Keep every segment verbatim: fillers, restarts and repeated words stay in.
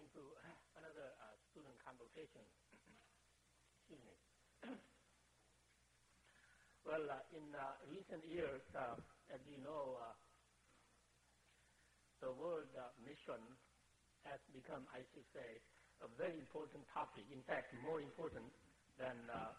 into another uh, student convocation. Excuse me. Well, uh, in uh, recent years, uh, as you know, uh, the word uh, mission has become, I should say, a very important topic. In fact, more important than uh,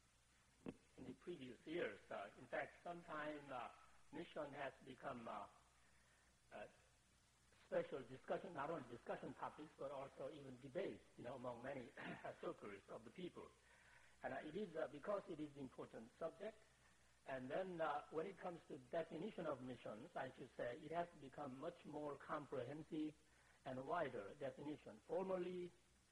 in the previous years. Uh, in fact, sometimes uh, mission has become uh, uh, special discussion, not only discussion topics, but also even debate, you know, among many circles of the people. And uh, it is uh, because it is an important subject. And then uh, when it comes to definition of missions, I should say, it has become much more comprehensive and wider definition. Formerly,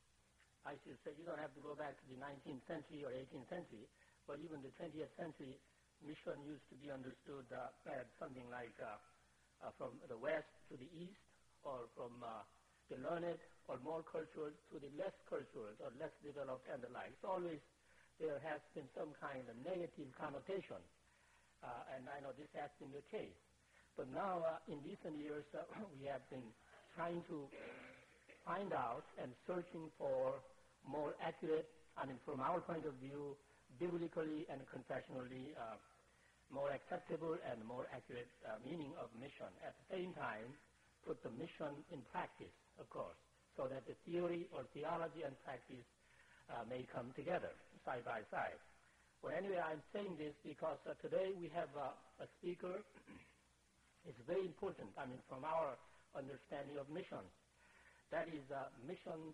I should say, you don't have to go back to the nineteenth century or eighteenth century, but even the twentieth century, mission used to be understood uh, as something like uh, uh, from the west to the east, or from uh, the learned or more cultural to the less cultural or less developed and the like. So always there has been some kind of negative connotation, uh, and I know this has been the case. But now, uh, in recent years, uh, we have been trying to find out and searching for more accurate, I mean, from our point of view, biblically and confessionally, uh, more acceptable and more accurate uh, meaning of mission. At the same time, put the mission in practice, of course, so that the theory or theology and practice uh, may come together side by side. Well, anyway, I'm saying this because uh, today we have uh, a speaker. It's very important, I mean, from our understanding of missions. That is uh, mission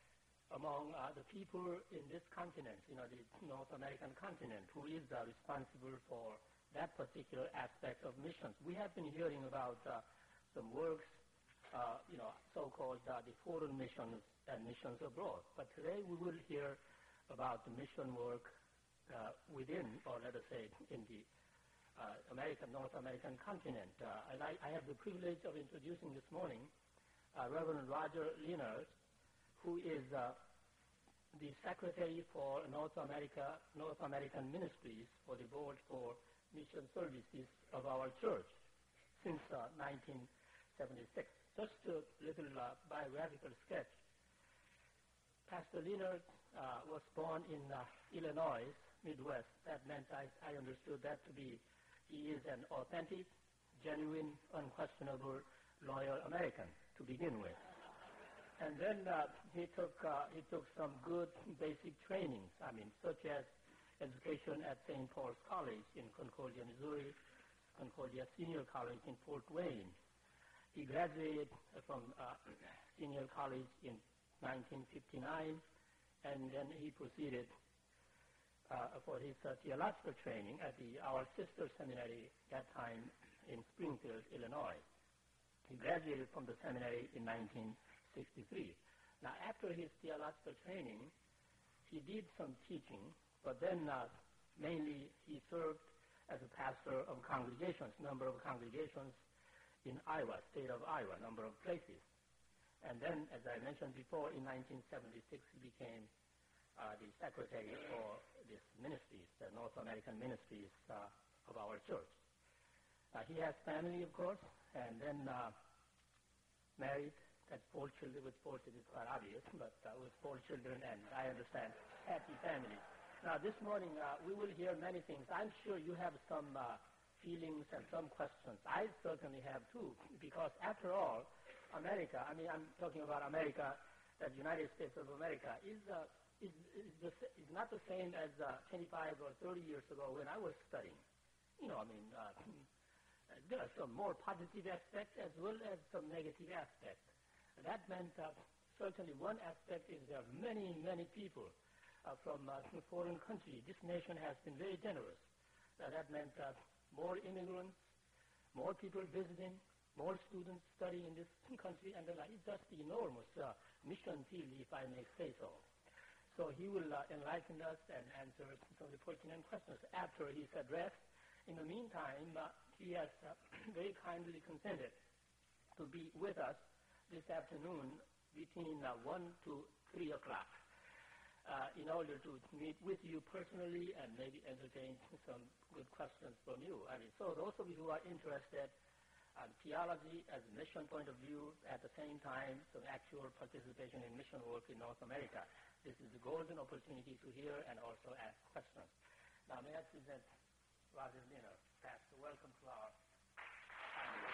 among uh, the people in this continent, you know, the North American continent, who is uh, responsible for that particular aspect of missions. We have been hearing about uh, some works, uh, you know, so-called uh, the foreign missions and missions abroad. But today we will hear about the mission work uh, within, or let us say, in the uh, American, North American continent. Uh, and I, I have the privilege of introducing this morning uh, Reverend Roger Leonard, who is uh, the Secretary for North America, North American Ministries for the Board for Mission Services of our church since uh, nineteen seventy-six. Just a little uh, biographical sketch. Pastor Leonard uh, was born in uh, Illinois, Midwest. That meant I, I understood that to be he is an authentic, genuine, unquestionable, loyal American to begin with. And then uh, he took uh, he took some good basic trainings, I mean, such as education at Saint Paul's College in Concordia, Missouri, Concordia Senior College in Fort Wayne. He graduated from uh, Senior College in nineteen fifty-nine, and then he proceeded uh, for his uh, theological training at the our sister seminary that time in Springfield, Illinois. He graduated from the seminary in nineteen sixty-three. Now, after his theological training, he did some teaching, but then uh, mainly he served as a pastor of congregations, number of congregations in Iowa, state of Iowa, number of places. And then, as I mentioned before, in nineteen seventy-six, he became uh, the secretary for this ministries, the North American ministries uh, of our church. Uh, he has family, of course, and then uh, married. That's four children. With four children, it's quite obvious, but uh, with four children, and I understand, happy family. Now, this morning, uh, we will hear many things. I'm sure you have some uh, feelings and some questions. I certainly have, too, because after all, America, I mean, I'm talking about America, the United States of America, is, uh, is, is, the, is not the same as uh, twenty-five or thirty years ago when I was studying. You know, I mean, uh, there are some more positive aspects as well as some negative aspects. That meant uh, certainly one aspect is there are many, many people uh, from uh, foreign countries. This nation has been very generous. Uh, that meant uh, more immigrants, more people visiting, more students studying in this country, and the like. It's just enormous uh, mission field, if I may say so. So he will uh, enlighten us and answer some of the pertinent questions after his address. In the meantime, uh, he has uh, very kindly consented to be with us this afternoon between uh, one to three o'clock uh, in order to meet with you personally and maybe entertain some good questions from you. I mean, so those of you who are interested uh, theology as a mission point of view, at the same time, some actual participation in mission work in North America. This is a golden opportunity to hear and also ask questions. Now, may I present Roger Liner. Pastor, welcome to our family.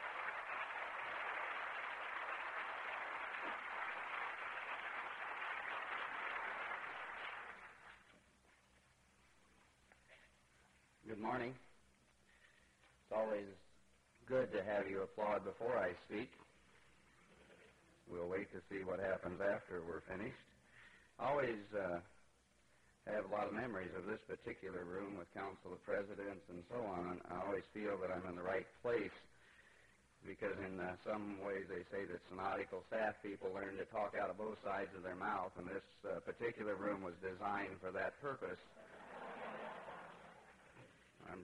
Good morning. It's always good to have you applaud before I speak. We'll wait to see what happens after we're finished. I always uh, have a lot of memories of this particular room with Council of Presidents and so on. I always feel that I'm in the right place because in uh, some ways they say that synodical staff people learn to talk out of both sides of their mouth, and this uh, particular room was designed for that purpose. Um,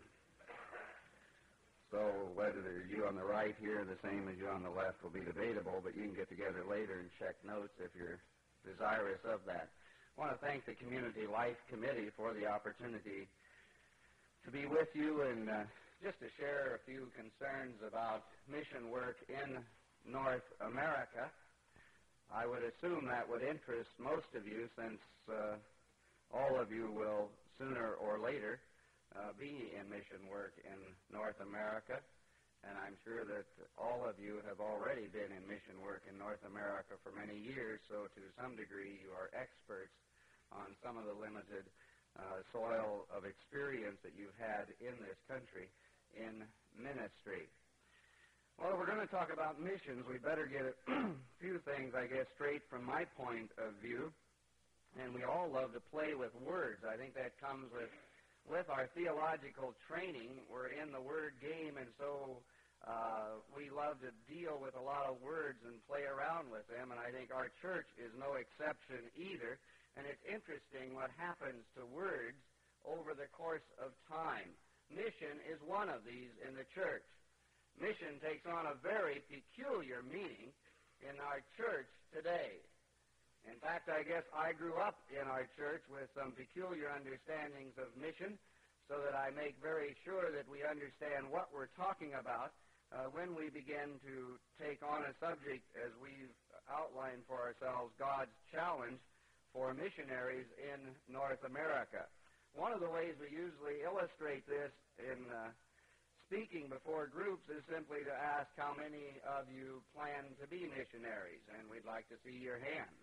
so whether you on the right here, the same as you on the left, will be debatable, but you can get together later and check notes if you're desirous of that. I want to thank the Community Life Committee for the opportunity to be with you and uh, just to share a few concerns about mission work in North America. I would assume that would interest most of you, since uh, all of you will sooner or later Uh, be in mission work in North America, and I'm sure that all of you have already been in mission work in North America for many years, so to some degree you are experts on some of the limited uh, soil of experience that you've had in this country in ministry. Well, if we're going to talk about missions, we better get a few things, I guess, straight from my point of view, and we all love to play with words. I think that comes with With our theological training. We're in the word game, and so uh, we love to deal with a lot of words and play around with them, and I think our church is no exception either. And it's interesting what happens to words over the course of time. Mission is one of these in the church. Mission takes on a very peculiar meaning in our church today. In fact, I guess I grew up in our church with some peculiar understandings of mission, so that I make very sure that we understand what we're talking about uh, when we begin to take on a subject as we've outlined for ourselves, God's challenge for missionaries in North America. One of the ways we usually illustrate this in uh, speaking before groups is simply to ask how many of you plan to be missionaries, and we'd like to see your hands.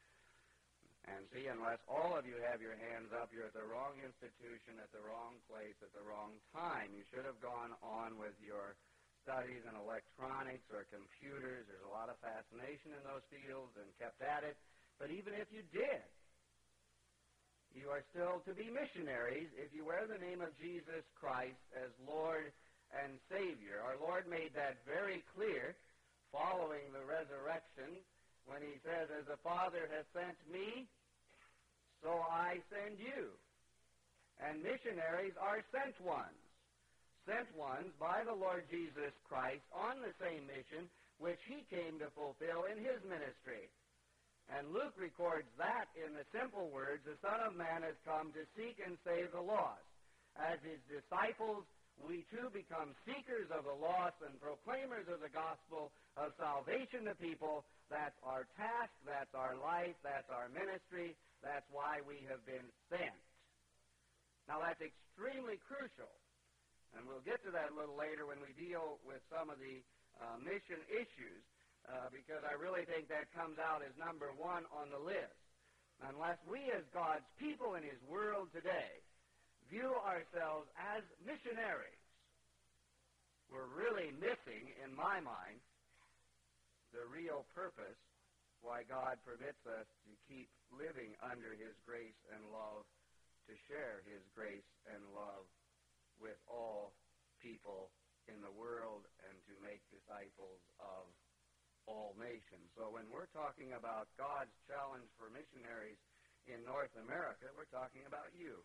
And see, unless all of you have your hands up, you're at the wrong institution, at the wrong place, at the wrong time. You should have gone on with your studies in electronics or computers. There's a lot of fascination in those fields, and kept at it. But even if you did, you are still to be missionaries if you wear the name of Jesus Christ as Lord and Savior. Our Lord made that very clear following the resurrection, when he says, as the Father has sent me, so I send you. And missionaries are sent ones. Sent ones by the Lord Jesus Christ on the same mission which he came to fulfill in his ministry. And Luke records that in the simple words, the Son of Man has come to seek and save the lost. As his disciples, we too become seekers of the lost and proclaimers of the gospel of salvation to people. That's our task, that's our life, that's our ministry, that's why we have been sent. Now that's extremely crucial, and we'll get to that a little later when we deal with some of the uh, mission issues, uh, because I really think that comes out as number one on the list. Unless we as God's people in his world today view ourselves as missionaries, we're really missing, in my mind, the real purpose why God permits us to keep living under his grace and love, to share his grace and love with all people in the world and to make disciples of all nations. So when we're talking about God's challenge for missionaries in North America, we're talking about you.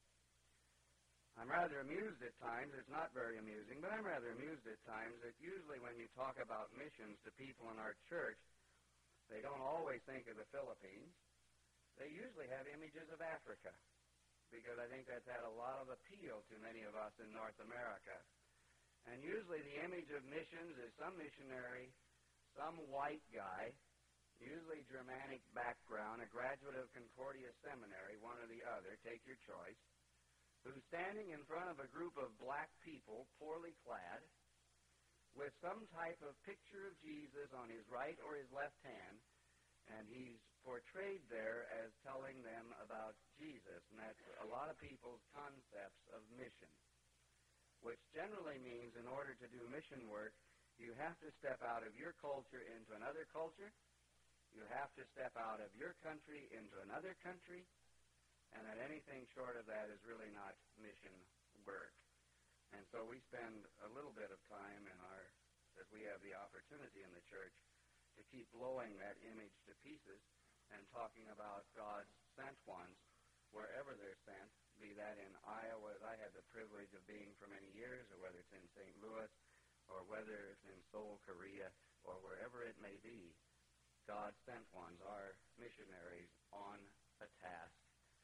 I'm rather amused at times. It's not very amusing, but I'm rather amused at times that usually when you talk about missions to people in our church, they don't always think of the Philippines. They usually have images of Africa, because I think that's had a lot of appeal to many of us in North America. And usually the image of missions is some missionary, some white guy, usually Germanic background, a graduate of Concordia Seminary, one or the other, take your choice, who's standing in front of a group of black people, poorly clad, with some type of picture of Jesus on his right or his left hand, and he's portrayed there as telling them about Jesus. And that's a lot of people's concepts of mission, which generally means in order to do mission work, you have to step out of your culture into another culture. You have to step out of your country into another country, and that anything short of that is really not mission work. And so we spend a little bit of time in our, as we have the opportunity in the church, to keep blowing that image to pieces and talking about God's sent ones wherever they're sent, be that in Iowa, as I had the privilege of being for many years, or whether it's in Saint Louis, or whether it's in Seoul, Korea, or wherever it may be. God's sent ones are missionaries on a task,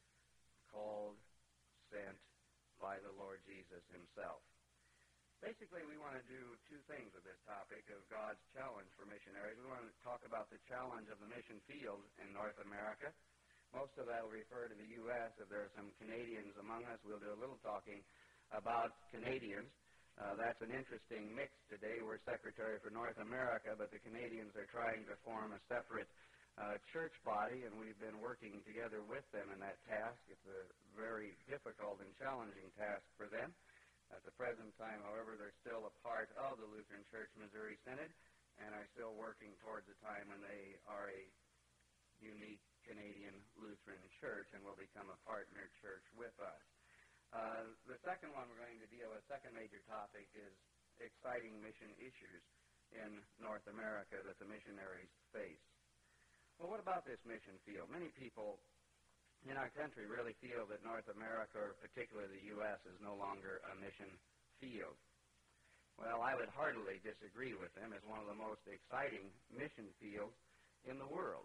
called, sent by the Lord Jesus himself. Basically, we want to do two things with this topic of God's challenge for missionaries. We want to talk about the challenge of the mission field in North America. Most of that will refer to the U S If there are some Canadians among us, we'll do a little talking about Canadians. Uh, that's an interesting mix today. We're Secretary for North America, but the Canadians are trying to form a separate uh, church body, and we've been working together with them in that task. It's a very difficult and challenging task for them. At the present time, however, they're still a part of the Lutheran Church Missouri Synod and are still working towards a time when they are a unique Canadian Lutheran church and will become a partner church with us. Uh, the second one we're going to deal with, second major topic, is exciting mission issues in North America that the missionaries face. Well, what about this mission field? Many people in our country really feel that North America, or particularly the U S, is no longer a mission field. Well, I would heartily disagree with them. It's one of the most exciting mission fields in the world.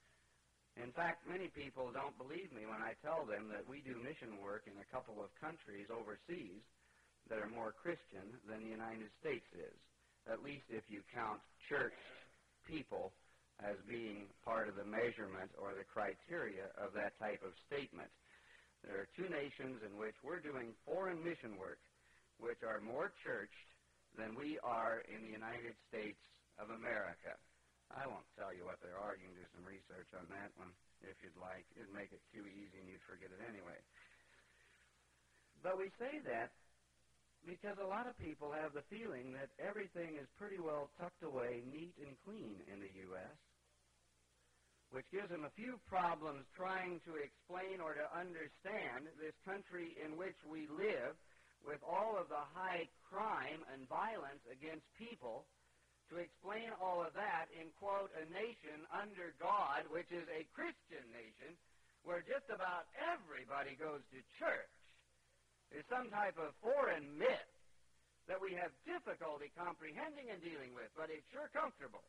In fact, many people don't believe me when I tell them that we do mission work in a couple of countries overseas that are more Christian than the United States is, at least if you count church people as being part of the measurement or the criteria of that type of statement. There are two nations in which we're doing foreign mission work, which are more churched than we are in the United States of America. I won't tell you what there are. You can do some research on that one if you'd like. It'd make it too easy and you'd forget it anyway. But we say that because a lot of people have the feeling that everything is pretty well tucked away, neat and clean in the U S, which gives them a few problems trying to explain or to understand this country in which we live with all of the high crime and violence against people, to explain all of that in, quote, a nation under God, which is a Christian nation, where just about everybody goes to church, is some type of foreign myth that we have difficulty comprehending and dealing with, but it's sure comfortable.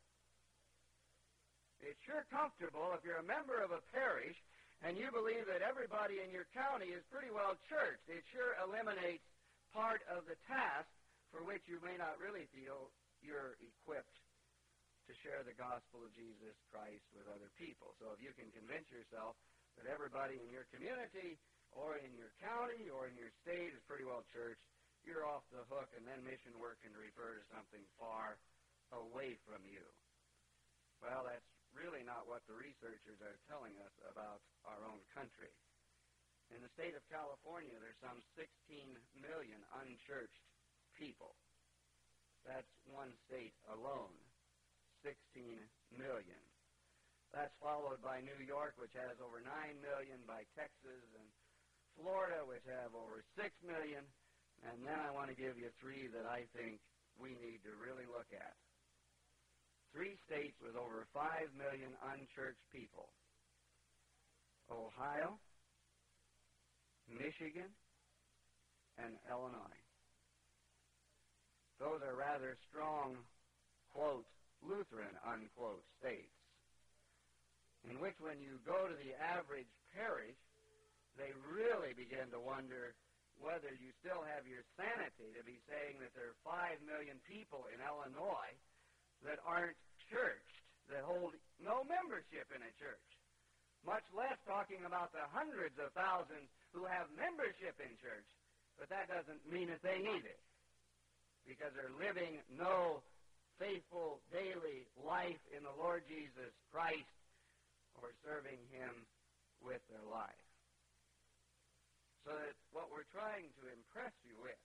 It's sure comfortable if you're a member of a parish and you believe that everybody in your county is pretty well churched. It sure eliminates part of the task for which you may not really feel you're equipped to share the gospel of Jesus Christ with other people. So if you can convince yourself that everybody in your community or in your county or in your state is pretty well churched, you're off the hook, and then mission work can refer to something far away from you. Well, that's really not what the researchers are telling us about our own country. In the state of California, there's some sixteen million unchurched people. That's one state alone, sixteen million. That's followed by New York, which has over nine million, by Texas and Florida, which have over six million. And then I want to give you three that I think we need to really look at. Three states with over five million unchurched people: Ohio, Michigan, and Illinois. Those are rather strong, quote, Lutheran, unquote, states, in which when you go to the average parish, they really begin to wonder whether you still have your sanity to be saying that there are five million people in Illinois that aren't churched, that hold no membership in a church, much less talking about the hundreds of thousands who have membership in church, but that doesn't mean a thing either, because they're living no faithful daily life in the Lord Jesus Christ or serving Him with their life. So that what we're trying to impress you with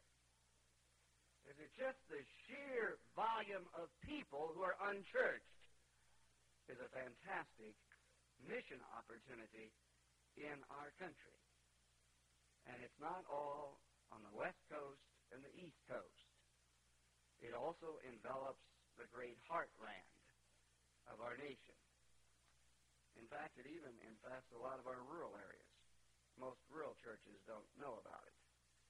is that just the sheer volume of people who are unchurched is a fantastic mission opportunity in our country. And it's not all on the West Coast and the East Coast. It also envelops the great heartland of our nation. In fact, it even infects a lot of our rural areas. Most rural churches don't know about it.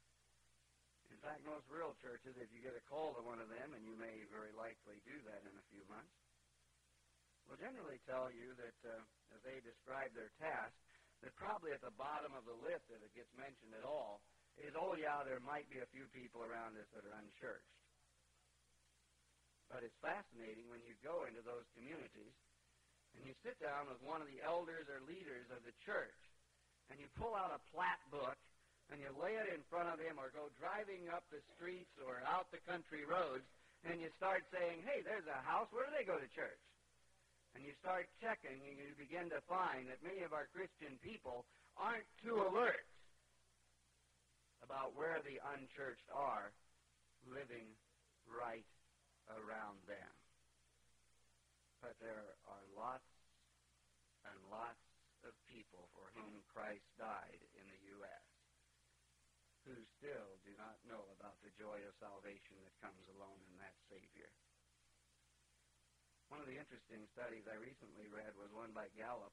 In fact, most rural churches, if you get a call to one of them, and you may very likely do that in a few months, will generally tell you that, uh, as they describe their task, that probably at the bottom of the list, if it gets mentioned at all, is, oh yeah, there might be a few people around us that are unchurched. But it's fascinating when you go into those communities and you sit down with one of the elders or leaders of the church and you pull out a plat book and you lay it in front of him or go driving up the streets or out the country roads and you start saying, hey, there's a house, where do they go to church? And you start checking and you begin to find that many of our Christian people aren't too alert about where the unchurched are living right around them. But there are lots and lots of people for whom Christ died in the U S who still do not know about the joy of salvation that comes alone in that Savior. One of the interesting studies I recently read was one by Gallup,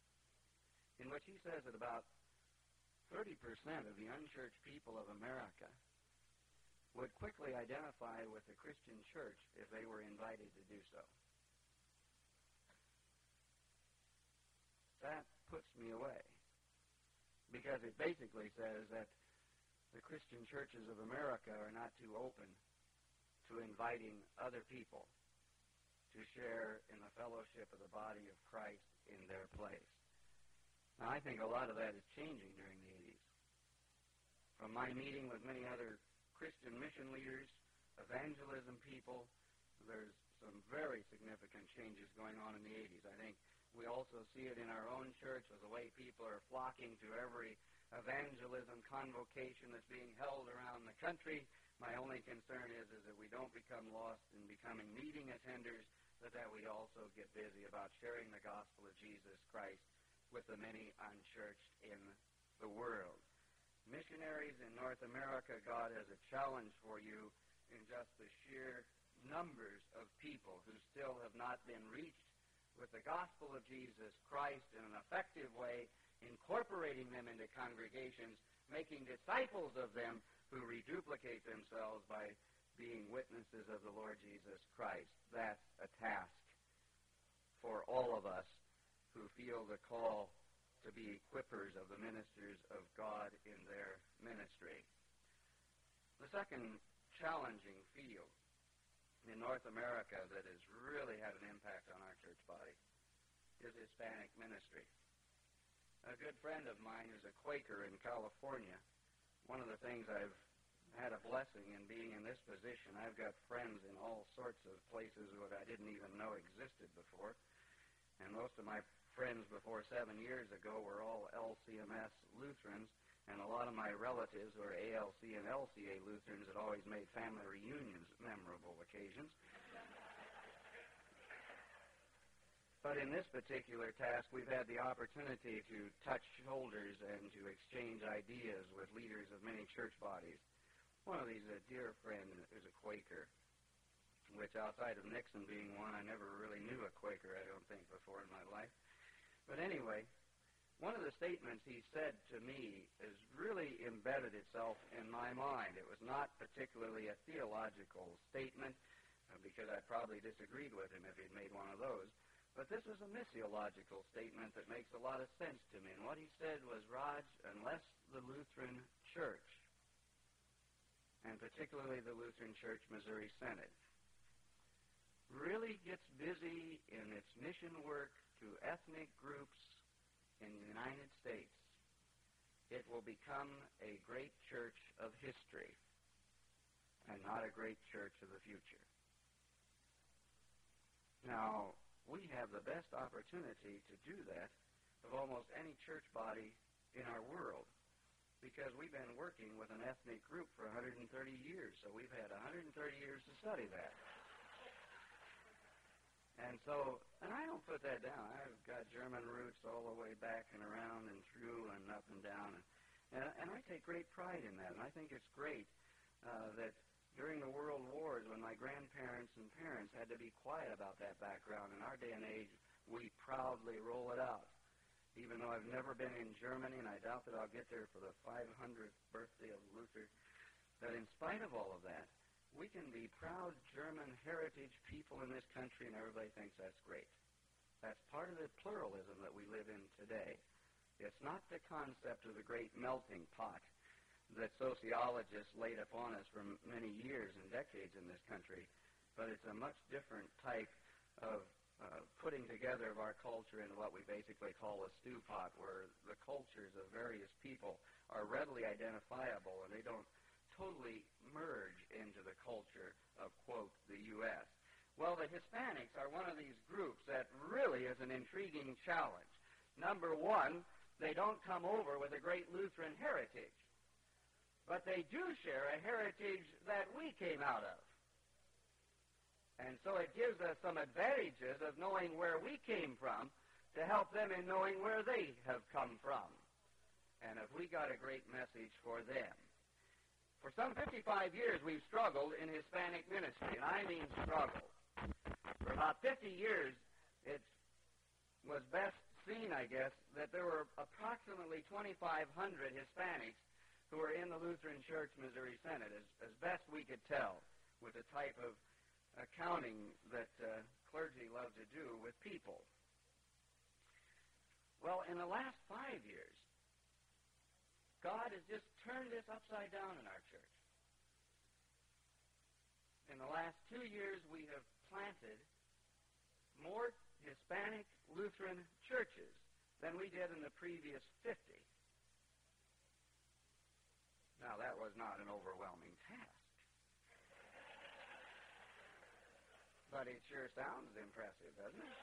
in which he says that about thirty percent of the unchurched people of America would quickly identify with the Christian church if they were invited to do so. That puts me away, because it basically says that the Christian churches of America are not too open to inviting other people to share in the fellowship of the body of Christ in their place. Now, I think a lot of that is changing during the eighties. From my meeting with many other Christian mission leaders, evangelism people, there's some very significant changes going on in the eighties. I think we also see it in our own church with the way people are flocking to every evangelism convocation that's being held around the country. My only concern is, is that we don't become lost in becoming meeting attenders, but that we also get busy about sharing the gospel of Jesus Christ with the many unchurched in the world. Missionaries in North America, God has a challenge for you in just the sheer numbers of people who still have not been reached with the gospel of Jesus Christ in an effective way, incorporating them into congregations, making disciples of them who reduplicate themselves by being witnesses of the Lord Jesus Christ. That's a task for all of us who feel the call to be equippers of the ministers of God in their ministry. The second challenging field in North America that has really had an impact on our church body is Hispanic ministry. A good friend of mine who's a Quaker in California, one of the things I've had a blessing in being in this position, I've got friends in all sorts of places that I didn't even know existed before, and most of my friends before seven years ago were all L C M S Lutherans, and a lot of my relatives were A L C and L C A Lutherans that always made family reunions memorable occasions. But in this particular task, we've had the opportunity to touch shoulders and to exchange ideas with leaders of many church bodies. One of these, a dear friend, is a Quaker, which outside of Nixon being one, I never really knew a Quaker, I don't think, before in my life. But anyway, one of the statements he said to me has really embedded itself in my mind. It was not particularly a theological statement, uh, because I probably disagreed with him if he'd made one of those. But this was a missiological statement that makes a lot of sense to me. And what he said was, Raj, unless the Lutheran Church and particularly the Lutheran Church Missouri Synod, really gets busy in its mission work to ethnic groups in the United States, it will become a great church of history and not a great church of the future. Now, we have the best opportunity to do that of almost any church body in our world, because we've been working with an ethnic group for one hundred thirty years, so we've had one hundred thirty years to study that. And so, and I don't put that down. I've got German roots all the way back and around and through and up and down, and, and, and I take great pride in that, and I think it's great uh, that during the world wars, when my grandparents and parents had to be quiet about that background, in our day and age, we proudly roll it out. Even though I've never been in Germany, and I doubt that I'll get there for the five hundredth birthday of Luther, that in spite of all of that, we can be proud German heritage people in this country, and everybody thinks that's great. That's part of the pluralism that we live in today. It's not the concept of the great melting pot that sociologists laid upon us for many years and decades in this country, but it's a much different type of uh, putting together of our culture in what we basically call a stew pot, where the cultures of various people are readily identifiable and they don't totally merge into the culture of, quote, the U S Well, the Hispanics are one of these groups that really is an intriguing challenge. Number one, they don't come over with a great Lutheran heritage, but they do share a heritage that we came out of. And so it gives us some advantages of knowing where we came from to help them in knowing where they have come from. And if we got a great message for them. For some fifty-five years, we've struggled in Hispanic ministry, and I mean struggled. For about fifty years, it was best seen, I guess, that there were approximately twenty-five hundred Hispanics who were in the Lutheran Church Missouri Synod, as, as best we could tell, with the type of accounting that uh, clergy love to do with people. Well, in the last five years, God has just turned this upside down in our church. In the last two years, we have planted more Hispanic Lutheran churches than we did in the previous fifty. Now, that was not an overwhelming task. But it sure sounds impressive, doesn't it?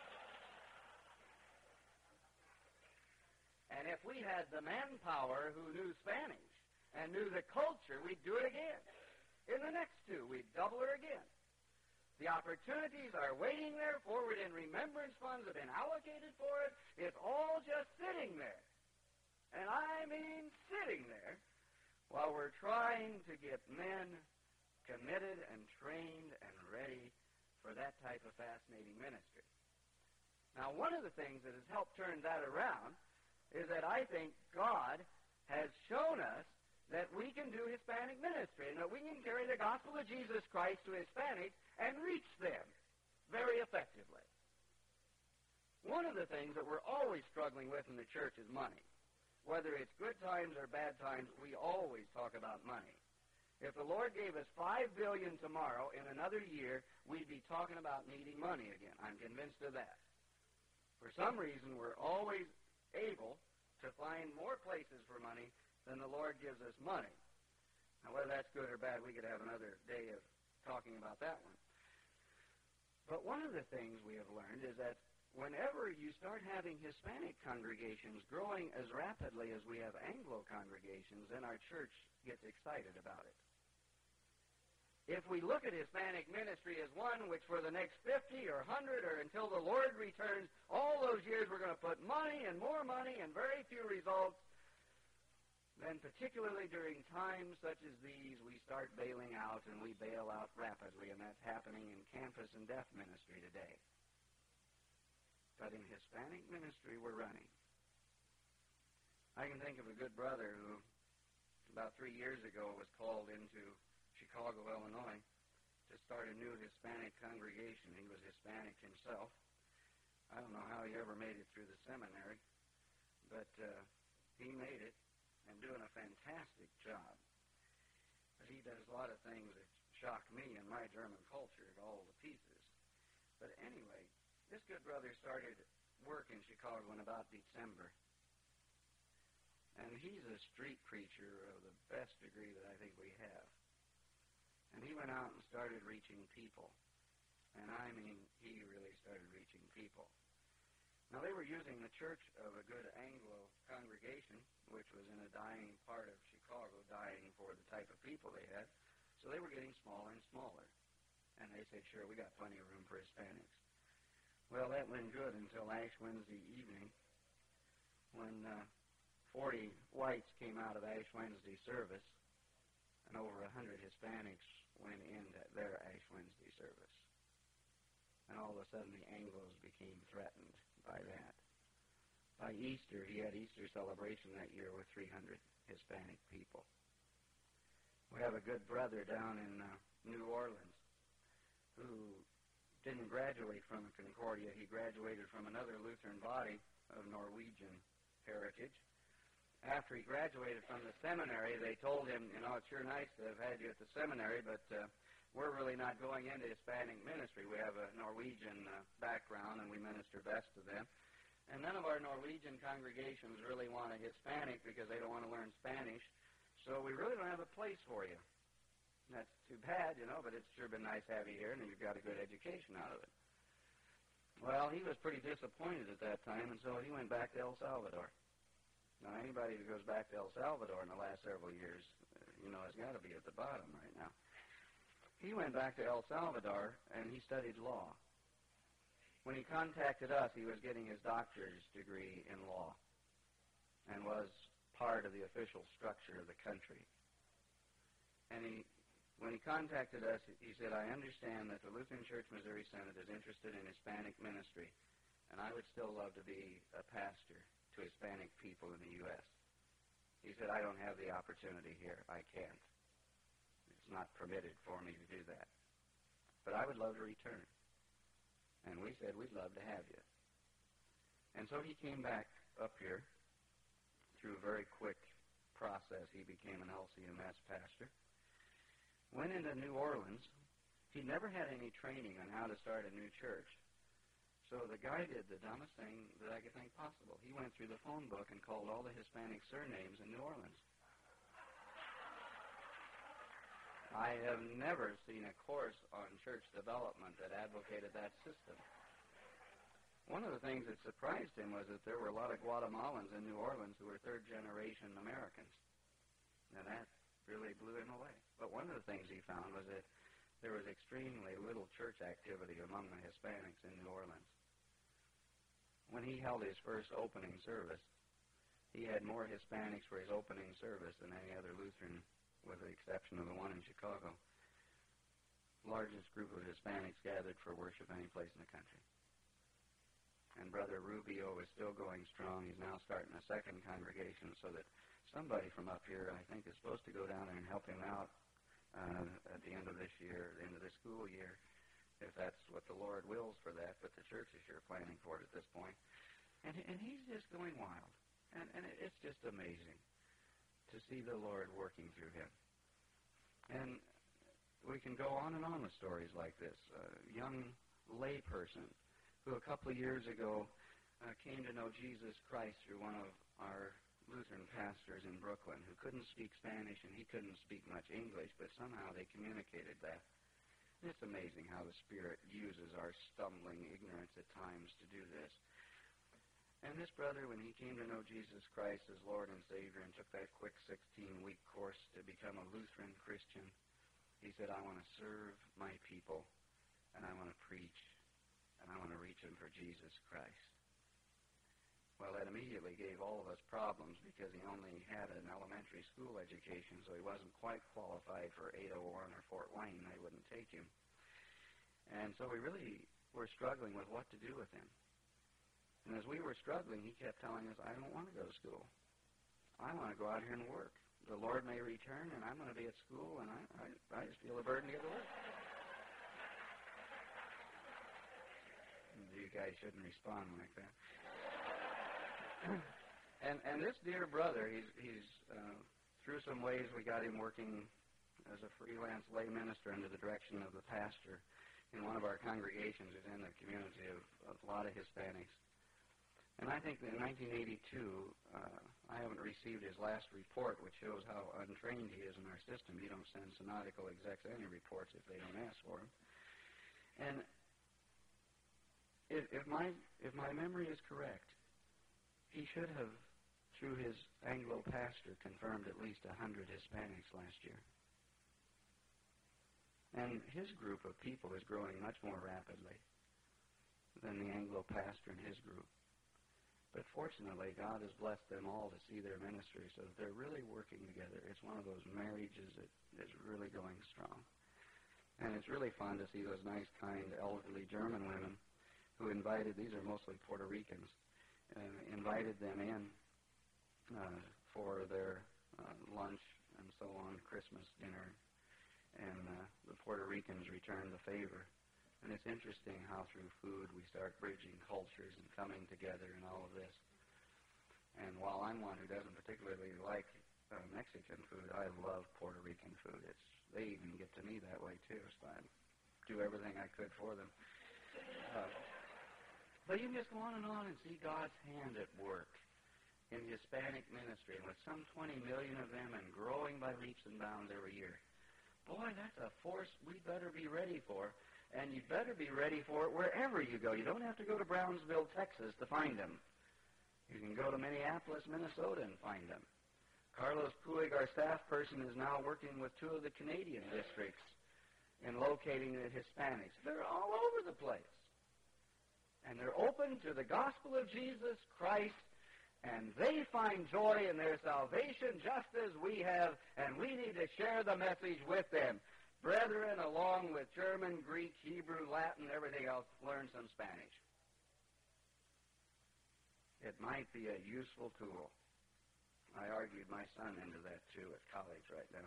And if we had the manpower who knew Spanish and knew the culture, we'd do it again. In the next two, we'd double her again. The opportunities are waiting there. Forward and remembrance funds have been allocated for it. It's all just sitting there. And I mean sitting there while we're trying to get men committed and trained and ready for that type of fascinating ministry. Now, one of the things that has helped turn that around is that I think God has shown us that we can do Hispanic ministry and that we can carry the gospel of Jesus Christ to Hispanics and reach them very effectively. One of the things that we're always struggling with in the church is money. Whether it's good times or bad times, we always talk about money. If the Lord gave us five billion dollars tomorrow, in another year, we'd be talking about needing money again. I'm convinced of that. For some reason, we're always able to find more places for money than the Lord gives us money. Now, whether that's good or bad, we could have another day of talking about that one. But one of the things we have learned is that whenever you start having Hispanic congregations growing as rapidly as we have Anglo congregations, then our church gets excited about it. If we look at Hispanic ministry as one which for the next fifty or one hundred or until the Lord returns, all those years we're going to put money and more money and very few results, then particularly during times such as these, we start bailing out, and we bail out rapidly, and that's happening in campus and deaf ministry today. But in Hispanic ministry, we're running. I can think of a good brother who about three years ago was called into Chicago, Illinois, to start a new Hispanic congregation. He was Hispanic himself. I don't know how he ever made it through the seminary, but uh, he made it and doing a fantastic job. He does a lot of things that shock me and my German culture to all the pieces. But anyway, this good brother started work in Chicago in about December. And he's a street preacher of the best degree that I think we have. And he went out and started reaching people. And I mean, he really started reaching people. Now, they were using the church of a good Anglo congregation, which was in a dying part of Chicago, dying for the type of people they had. So they were getting smaller and smaller. And they said, sure, we got plenty of room for Hispanics. Well, that went good until Ash Wednesday evening when uh, forty whites came out of Ash Wednesday service, and over one hundred Hispanics went into their Ash Wednesday service. And all of a sudden, the Anglos became threatened by that. By Easter, he had Easter celebration that year with three hundred Hispanic people. We have a good brother down in uh, New Orleans who didn't graduate from Concordia. He graduated from another Lutheran body of Norwegian heritage. After he graduated from the seminary, they told him, you know, it's sure nice to have had you at the seminary, but uh, we're really not going into Hispanic ministry. We have a Norwegian uh, background, and we minister best to them. And none of our Norwegian congregations really want a Hispanic because they don't want to learn Spanish. So we really don't have a place for you. And that's too bad, you know, but it's sure been nice to have you here, and you've got a good education out of it. Well, he was pretty disappointed at that time, and so he went back to El Salvador. Now, anybody who goes back to El Salvador in the last several years, uh, you know, has got to be at the bottom right now. He went back to El Salvador, and he studied law. When he contacted us, he was getting his doctor's degree in law and was part of the official structure of the country. And he, when he contacted us, he said, I understand that the Lutheran Church Missouri Synod is interested in Hispanic ministry, and I would still love to be a pastor to Hispanic people in the U S He said, I don't have the opportunity here. I can't. It's not permitted for me to do that. But I would love to return. And we said, we'd love to have you. And so he came back up here through a very quick process. He became an L C M S pastor. Went into New Orleans. He never had any training on how to start a new church. So the guy did the dumbest thing that I could think possible. He went through the phone book and called all the Hispanic surnames in New Orleans. I have never seen a course on church development that advocated that system. One of the things that surprised him was that there were a lot of Guatemalans in New Orleans who were third-generation Americans. Now that really blew him away. But one of the things he found was that there was extremely little church activity among the Hispanics in New Orleans. When he held his first opening service, he had more Hispanics for his opening service than any other Lutheran, with the exception of the one in Chicago. Largest group of Hispanics gathered for worship any place in the country. And Brother Rubio is still going strong. He's now starting a second congregation so that somebody from up here, I think, is supposed to go down there and help him out uh, at the end of this year, the end of the school year, if that's what the Lord wills for that. But the church is sure planning for it at this point. And, and he's just going wild. And, and it's just amazing to see the Lord working through him. And we can go on and on with stories like this. A young layperson who a couple of years ago uh, came to know Jesus Christ through one of our Lutheran pastors in Brooklyn who couldn't speak Spanish and he couldn't speak much English, but somehow they communicated that. And it's amazing how the Spirit uses our stumbling ignorance at times to do this. And this brother, when he came to know Jesus Christ as Lord and Savior and took that quick sixteen-week course to become a Lutheran Christian, he said, I want to serve my people, and I want to preach, and I want to reach them for Jesus Christ. Well, that immediately gave all of us problems because he only had an elementary school education, so he wasn't quite qualified for eight oh one or Fort Wayne. They wouldn't take him. And so we really were struggling with what to do with him. And as we were struggling, he kept telling us, I don't want to go to school. I want to go out here and work. The Lord may return, and I'm going to be at school, and I, I, I just feel a burden to get to work. You guys shouldn't respond like that. and and this dear brother, he's, he's uh, through some ways we got him working as a freelance lay minister under the direction of the pastor in one of our congregations who's in the community of, of a lot of Hispanics. And I think that in nineteen eighty-two, uh, I haven't received his last report, which shows how untrained he is in our system. You don't send synodical execs any reports if they don't ask for them. And if, if my if my memory is correct, he should have, through his Anglo pastor, confirmed at least one hundred Hispanics last year. And his group of people is growing much more rapidly than the Anglo pastor and his group. But fortunately, God has blessed them all to see their ministry, so that they're really working together. It's one of those marriages that is really going strong. And it's really fun to see those nice, kind, elderly German women who invited, these are mostly Puerto Ricans, uh, invited them in uh, for their uh, lunch and so on, Christmas dinner. And uh, the Puerto Ricans returned the favor. And it's interesting how through food we start bridging cultures and coming together and all of this. And while I'm one who doesn't particularly like uh, Mexican food, I love Puerto Rican food. It's they even get to me that way too, so I do everything I could for them. Uh, but you can just go on and on and see God's hand at work in Hispanic ministry, and with some twenty million of them and growing by leaps and bounds every year. Boy, that's a force we better be ready for. And you better be ready for it wherever you go. You don't have to go to Brownsville, Texas to find them. You can go to Minneapolis, Minnesota and find them. Carlos Puig, our staff person, is now working with two of the Canadian districts in locating the Hispanics. They're all over the place. And they're open to the gospel of Jesus Christ, and they find joy in their salvation just as we have, and we need to share the message with them. Brethren, along with German, Greek, Hebrew, Latin, everything else, learn some Spanish. It might be a useful tool. I argued my son into that, too, at college right now.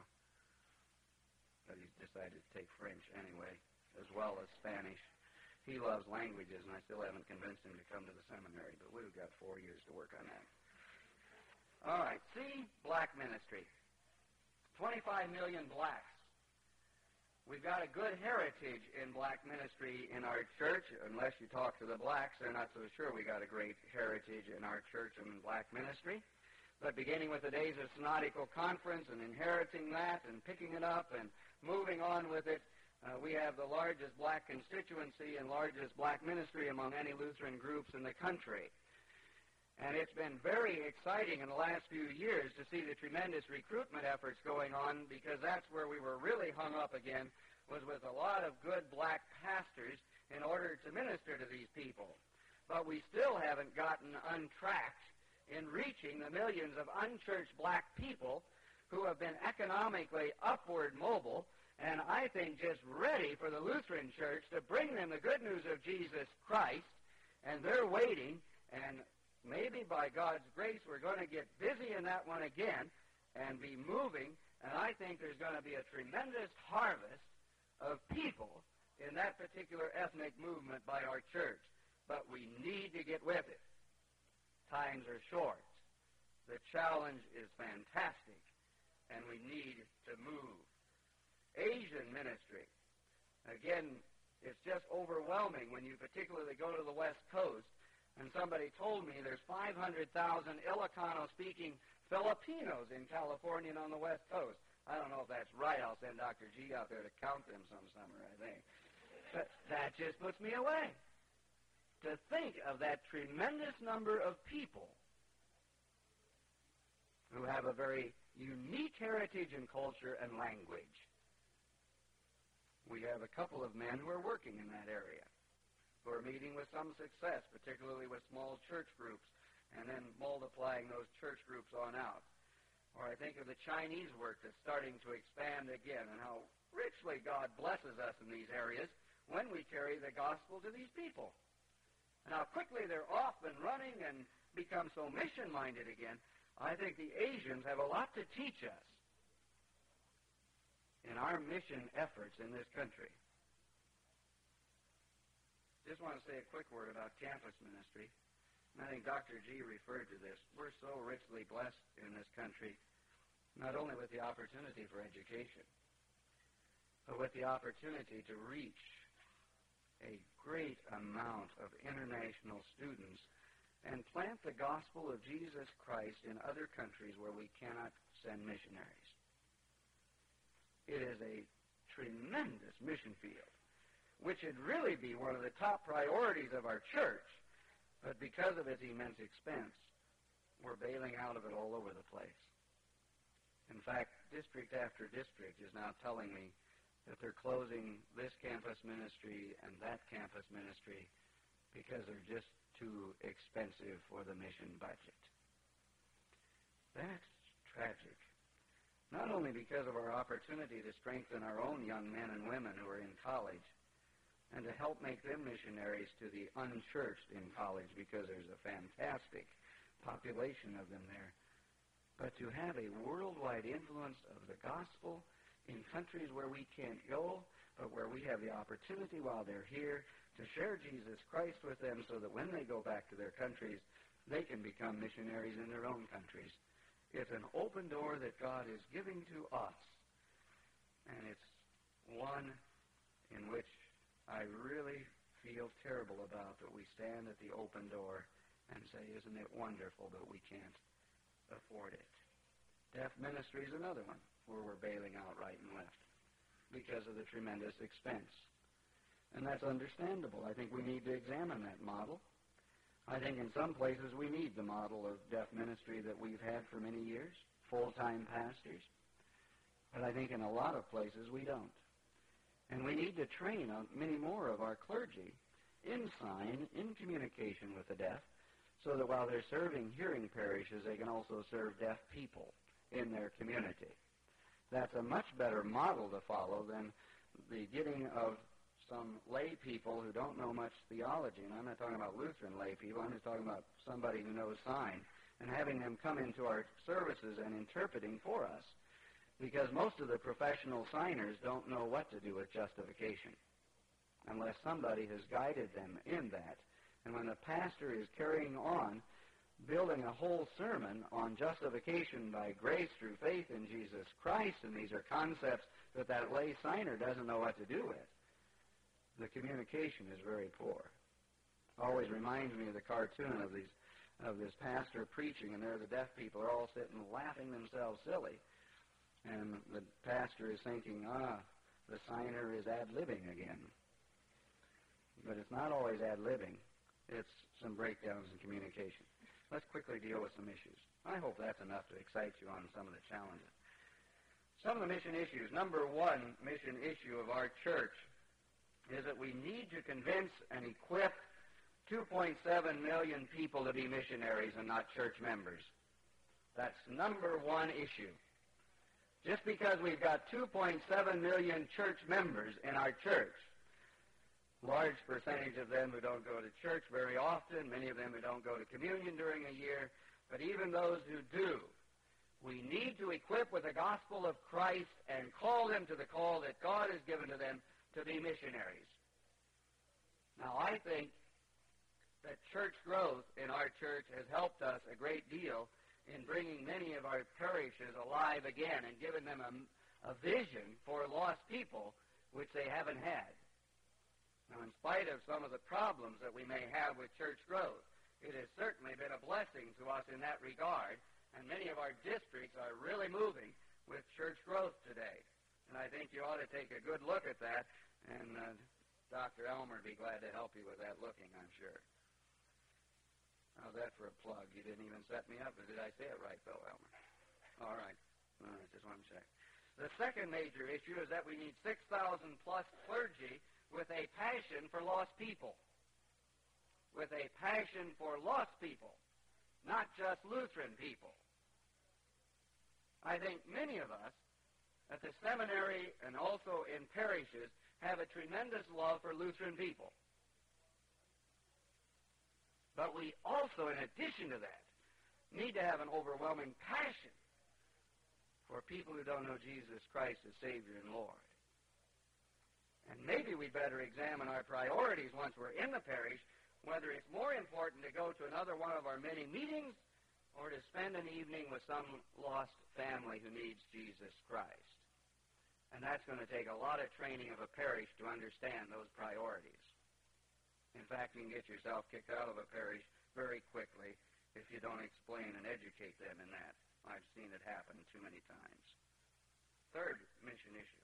But he's decided to take French anyway, as well as Spanish. He loves languages, and I still haven't convinced him to come to the seminary, but we've got four years to work on that. All right, C, black ministry. twenty-five million blacks. We've got a good heritage in black ministry in our church. Unless you talk to the blacks, they're not so sure we got a great heritage in our church and black ministry. But beginning with the days of Synodical Conference and inheriting that and picking it up and moving on with it, uh, we have the largest black constituency and largest black ministry among any Lutheran groups in the country. And it's been very exciting in the last few years to see the tremendous recruitment efforts going on, because that's where we were really hung up again, was with a lot of good black pastors in order to minister to these people. But we still haven't gotten untracked in reaching the millions of unchurched black people who have been economically upward mobile, and I think just ready for the Lutheran Church to bring them the good news of Jesus Christ, and they're waiting, and maybe by God's grace we're going to get busy in that one again and be moving, and I think there's going to be a tremendous harvest of people in that particular ethnic movement by our church. But we need to get with it. Times are short. The challenge is fantastic, and we need to move. Asian ministry. Again, it's just overwhelming when you particularly go to the West Coast. And somebody told me there's five hundred thousand Ilocano-speaking Filipinos in California and on the West Coast. I don't know if that's right. I'll send Doctor G out there to count them some summer, I think. But that just puts me away. To think of that tremendous number of people who have a very unique heritage and culture and language. We have a couple of men who are working in that area, who are meeting with some success, particularly with small church groups, and then multiplying those church groups on out. Or I think of the Chinese work that's starting to expand again, and how richly God blesses us in these areas when we carry the gospel to these people. And how quickly they're off and running and become so mission-minded again. I think the Asians have a lot to teach us in our mission efforts in this country. Just want to say a quick word about campus ministry. And I think Doctor G referred to this. We're so richly blessed in this country, not only with the opportunity for education, but with the opportunity to reach a great amount of international students and plant the gospel of Jesus Christ in other countries where we cannot send missionaries. It is a tremendous mission field, which should really be one of the top priorities of our church, but because of its immense expense, we're bailing out of it all over the place. In fact, district after district is now telling me that they're closing this campus ministry and that campus ministry because they're just too expensive for the mission budget. That's tragic. Not only because of our opportunity to strengthen our own young men and women who are in college and to help make them missionaries to the unchurched in college, because there's a fantastic population of them there, but to have a worldwide influence of the gospel in countries where we can't go, but where we have the opportunity while they're here to share Jesus Christ with them so that when they go back to their countries, they can become missionaries in their own countries. It's an open door that God is giving to us, and it's one in which I really feel terrible about, that we stand at the open door and say, isn't it wonderful that we can't afford it. Deaf ministry is another one where we're bailing out right and left because of the tremendous expense. And that's understandable. I think we need to examine that model. I think in some places we need the model of deaf ministry that we've had for many years, full-time pastors. But I think in a lot of places we don't. And we need to train many more of our clergy in sign, in communication with the deaf, so that while they're serving hearing parishes, they can also serve deaf people in their community. That's a much better model to follow than the getting of some lay people who don't know much theology. And I'm not talking about Lutheran lay people. I'm just talking about somebody who knows sign, and having them come into our services and interpreting for us. Because most of the professional signers don't know what to do with justification unless somebody has guided them in that. And when the pastor is carrying on building a whole sermon on justification by grace through faith in Jesus Christ, and these are concepts that that lay signer doesn't know what to do with, the communication is very poor. Always reminds me of the cartoon of these of this pastor preaching, and there the deaf people are all sitting laughing themselves silly. And the pastor is thinking, ah, the signer is ad-libbing again. But it's not always ad-libbing. It's some breakdowns in communication. Let's quickly deal with some issues. I hope that's enough to excite you on some of the challenges. Some of the mission issues. Number one mission issue of our church is that we need to convince and equip two point seven million people to be missionaries and not church members. That's number one issue. Just because we've got two point seven million church members in our church, large percentage of them who don't go to church very often, many of them who don't go to communion during a year, but even those who do, we need to equip with the gospel of Christ and call them to the call that God has given to them to be missionaries. Now, I think that church growth in our church has helped us a great deal in bringing many of our parishes alive again and giving them a, a vision for lost people, which they haven't had. Now, in spite of some of the problems that we may have with church growth, it has certainly been a blessing to us in that regard, and many of our districts are really moving with church growth today. And I think you ought to take a good look at that, and uh, Doctor Elmer would be glad to help you with that looking, I'm sure. How's that for a plug? You didn't even set me up. Or did I say it right, though, Elmer? All right. All right, just one check. The second major issue is that we need six thousand plus clergy with a passion for lost people. With a passion for lost people, not just Lutheran people. I think many of us at the seminary and also in parishes have a tremendous love for Lutheran people. But we also, in addition to that, need to have an overwhelming passion for people who don't know Jesus Christ as Savior and Lord. And maybe we better examine our priorities once we're in the parish, whether it's more important to go to another one of our many meetings or to spend an evening with some lost family who needs Jesus Christ. And that's going to take a lot of training of a parish to understand those priorities. In fact, you can get yourself kicked out of a parish very quickly if you don't explain and educate them in that. I've seen it happen too many times. Third mission issue.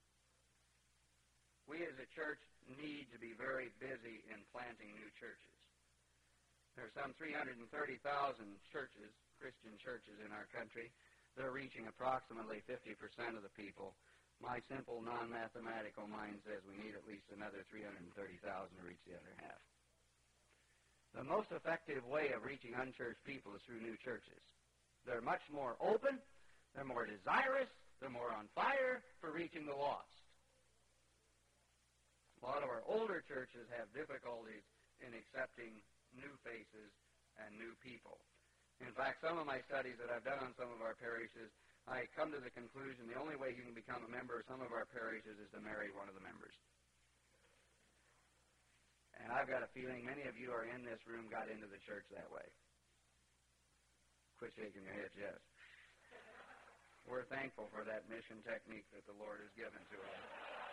We as a church need to be very busy in planting new churches. There are some three hundred thirty thousand churches, Christian churches in our country. They're reaching approximately fifty percent of the people. My simple non-mathematical mind says we need at least another three hundred thirty thousand to reach the other half. The most effective way of reaching unchurched people is through new churches. They're much more open, they're more desirous, they're more on fire for reaching the lost. A lot of our older churches have difficulties in accepting new faces and new people. In fact, some of my studies that I've done on some of our parishes, I come to the conclusion the only way you can become a member of some of our parishes is to marry one of the members. And I've got a feeling many of you are in this room got into the church that way. Quit shaking your heads, yes. We're thankful for that mission technique that the Lord has given to us.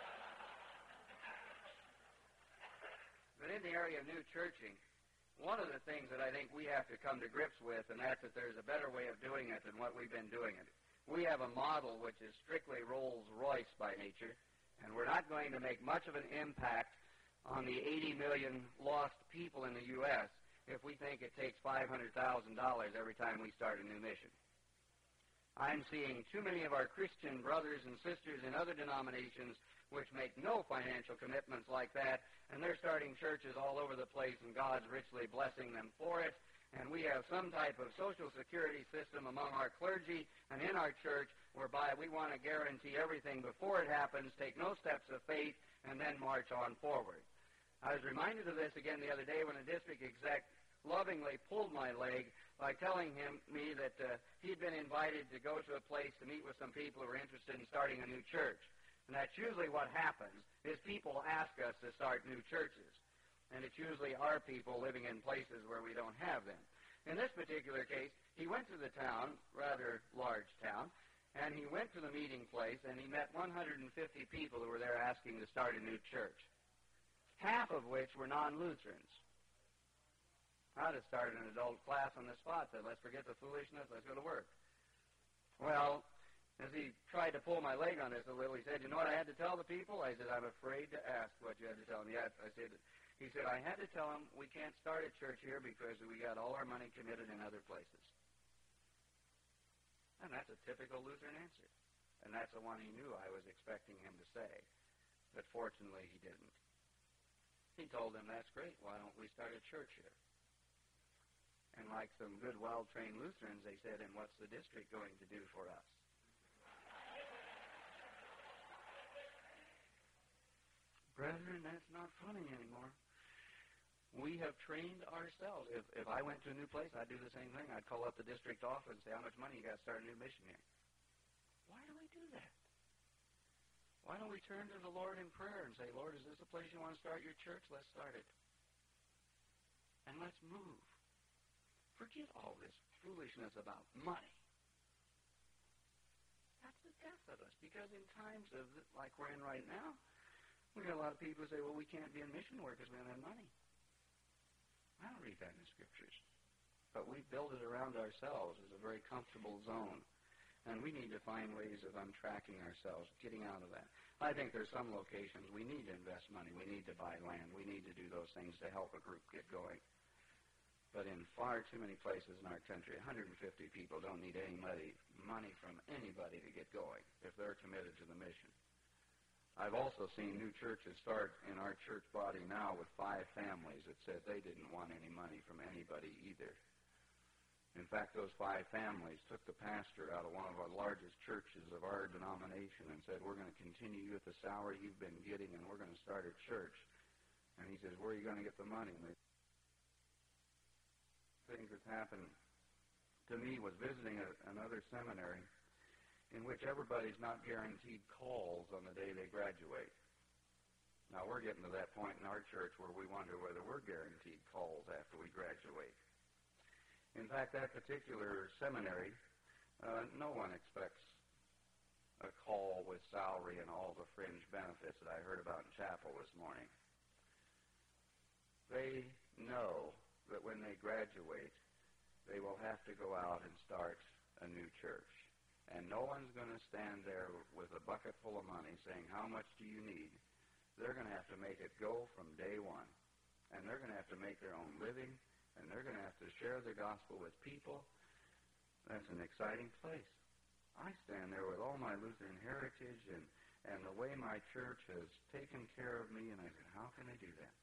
But in the area of new churching, one of the things that I think we have to come to grips with, and that's that there's a better way of doing it than what we've been doing it. We have a model which is strictly Rolls-Royce by nature, and we're not going to make much of an impact on the eighty million lost people in the U S if we think it takes five hundred thousand dollars every time we start a new mission. I'm seeing too many of our Christian brothers and sisters in other denominations which make no financial commitments like that, and they're starting churches all over the place, and God's richly blessing them for it. And we have some type of social security system among our clergy and in our church whereby we want to guarantee everything before it happens, take no steps of faith, and then march on forward. I was reminded of this again the other day when a district exec lovingly pulled my leg by telling him me that uh, he'd been invited to go to a place to meet with some people who were interested in starting a new church. And that's usually what happens, is people ask us to start new churches. And it's usually our people living in places where we don't have them. In this particular case, he went to the town, rather large town, and he went to the meeting place, and he met one hundred fifty people who were there asking to start a new church, half of which were non-Lutherans. I'd have started an adult class on the spot, said, let's forget the foolishness, let's go to work. Well, as he tried to pull my leg on this a little, he said, you know what I had to tell the people? I said, I'm afraid to ask what you had to tell them. Yes, I said, he said, I had to tell them we can't start a church here because we got all our money committed in other places. And that's a typical Lutheran answer. And that's the one he knew I was expecting him to say. But fortunately, he didn't. He told them, that's great, why don't we start a church here? And like some good, well-trained Lutherans, they said, and what's the district going to do for us? Brethren, that's not funny anymore. We have trained ourselves. If, if I went to a new place, I'd do the same thing. I'd call up the district office and say, how much money you got to start a new mission here? Why do we do that? Why don't we turn to the Lord in prayer and say, Lord, is this a place you want to start your church? Let's start it. And let's move. Forget all this foolishness about money. That's the death of us. Because in times of like we're in right now, we got a lot of people who say, well, we can't be in mission work because we don't have money. I don't read that in the Scriptures. But we build it around ourselves as a very comfortable zone. And we need to find ways of untracking ourselves, getting out of that. I think there's some locations we need to invest money. We need to buy land. We need to do those things to help a group get going. But in far too many places in our country, one hundred fifty people don't need any money, money from anybody to get going if they're committed to the mission. I've also seen new churches start in our church body now with five families that said they didn't want any money from anybody either. In fact, those five families took the pastor out of one of our largest churches of our denomination and said, we're going to continue with the salary you've been getting and we're going to start a church. And he says, where are you going to get the money? And the things that's happened to me was visiting a, another seminary in which everybody's not guaranteed calls on the day they graduate. Now, we're getting to that point in our church where we wonder whether we're guaranteed calls after we graduate. In fact, that particular seminary, uh, no one expects a call with salary and all the fringe benefits that I heard about in chapel this morning. They know that when they graduate, they will have to go out and start a new church. And no one's going to stand there with a bucket full of money saying, how much do you need? They're going to have to make it go from day one. And they're going to have to make their own living, and they're going to have to share the gospel with people. That's an exciting place. I stand there with all my Lutheran heritage and, and the way my church has taken care of me, and I said, how can they do that?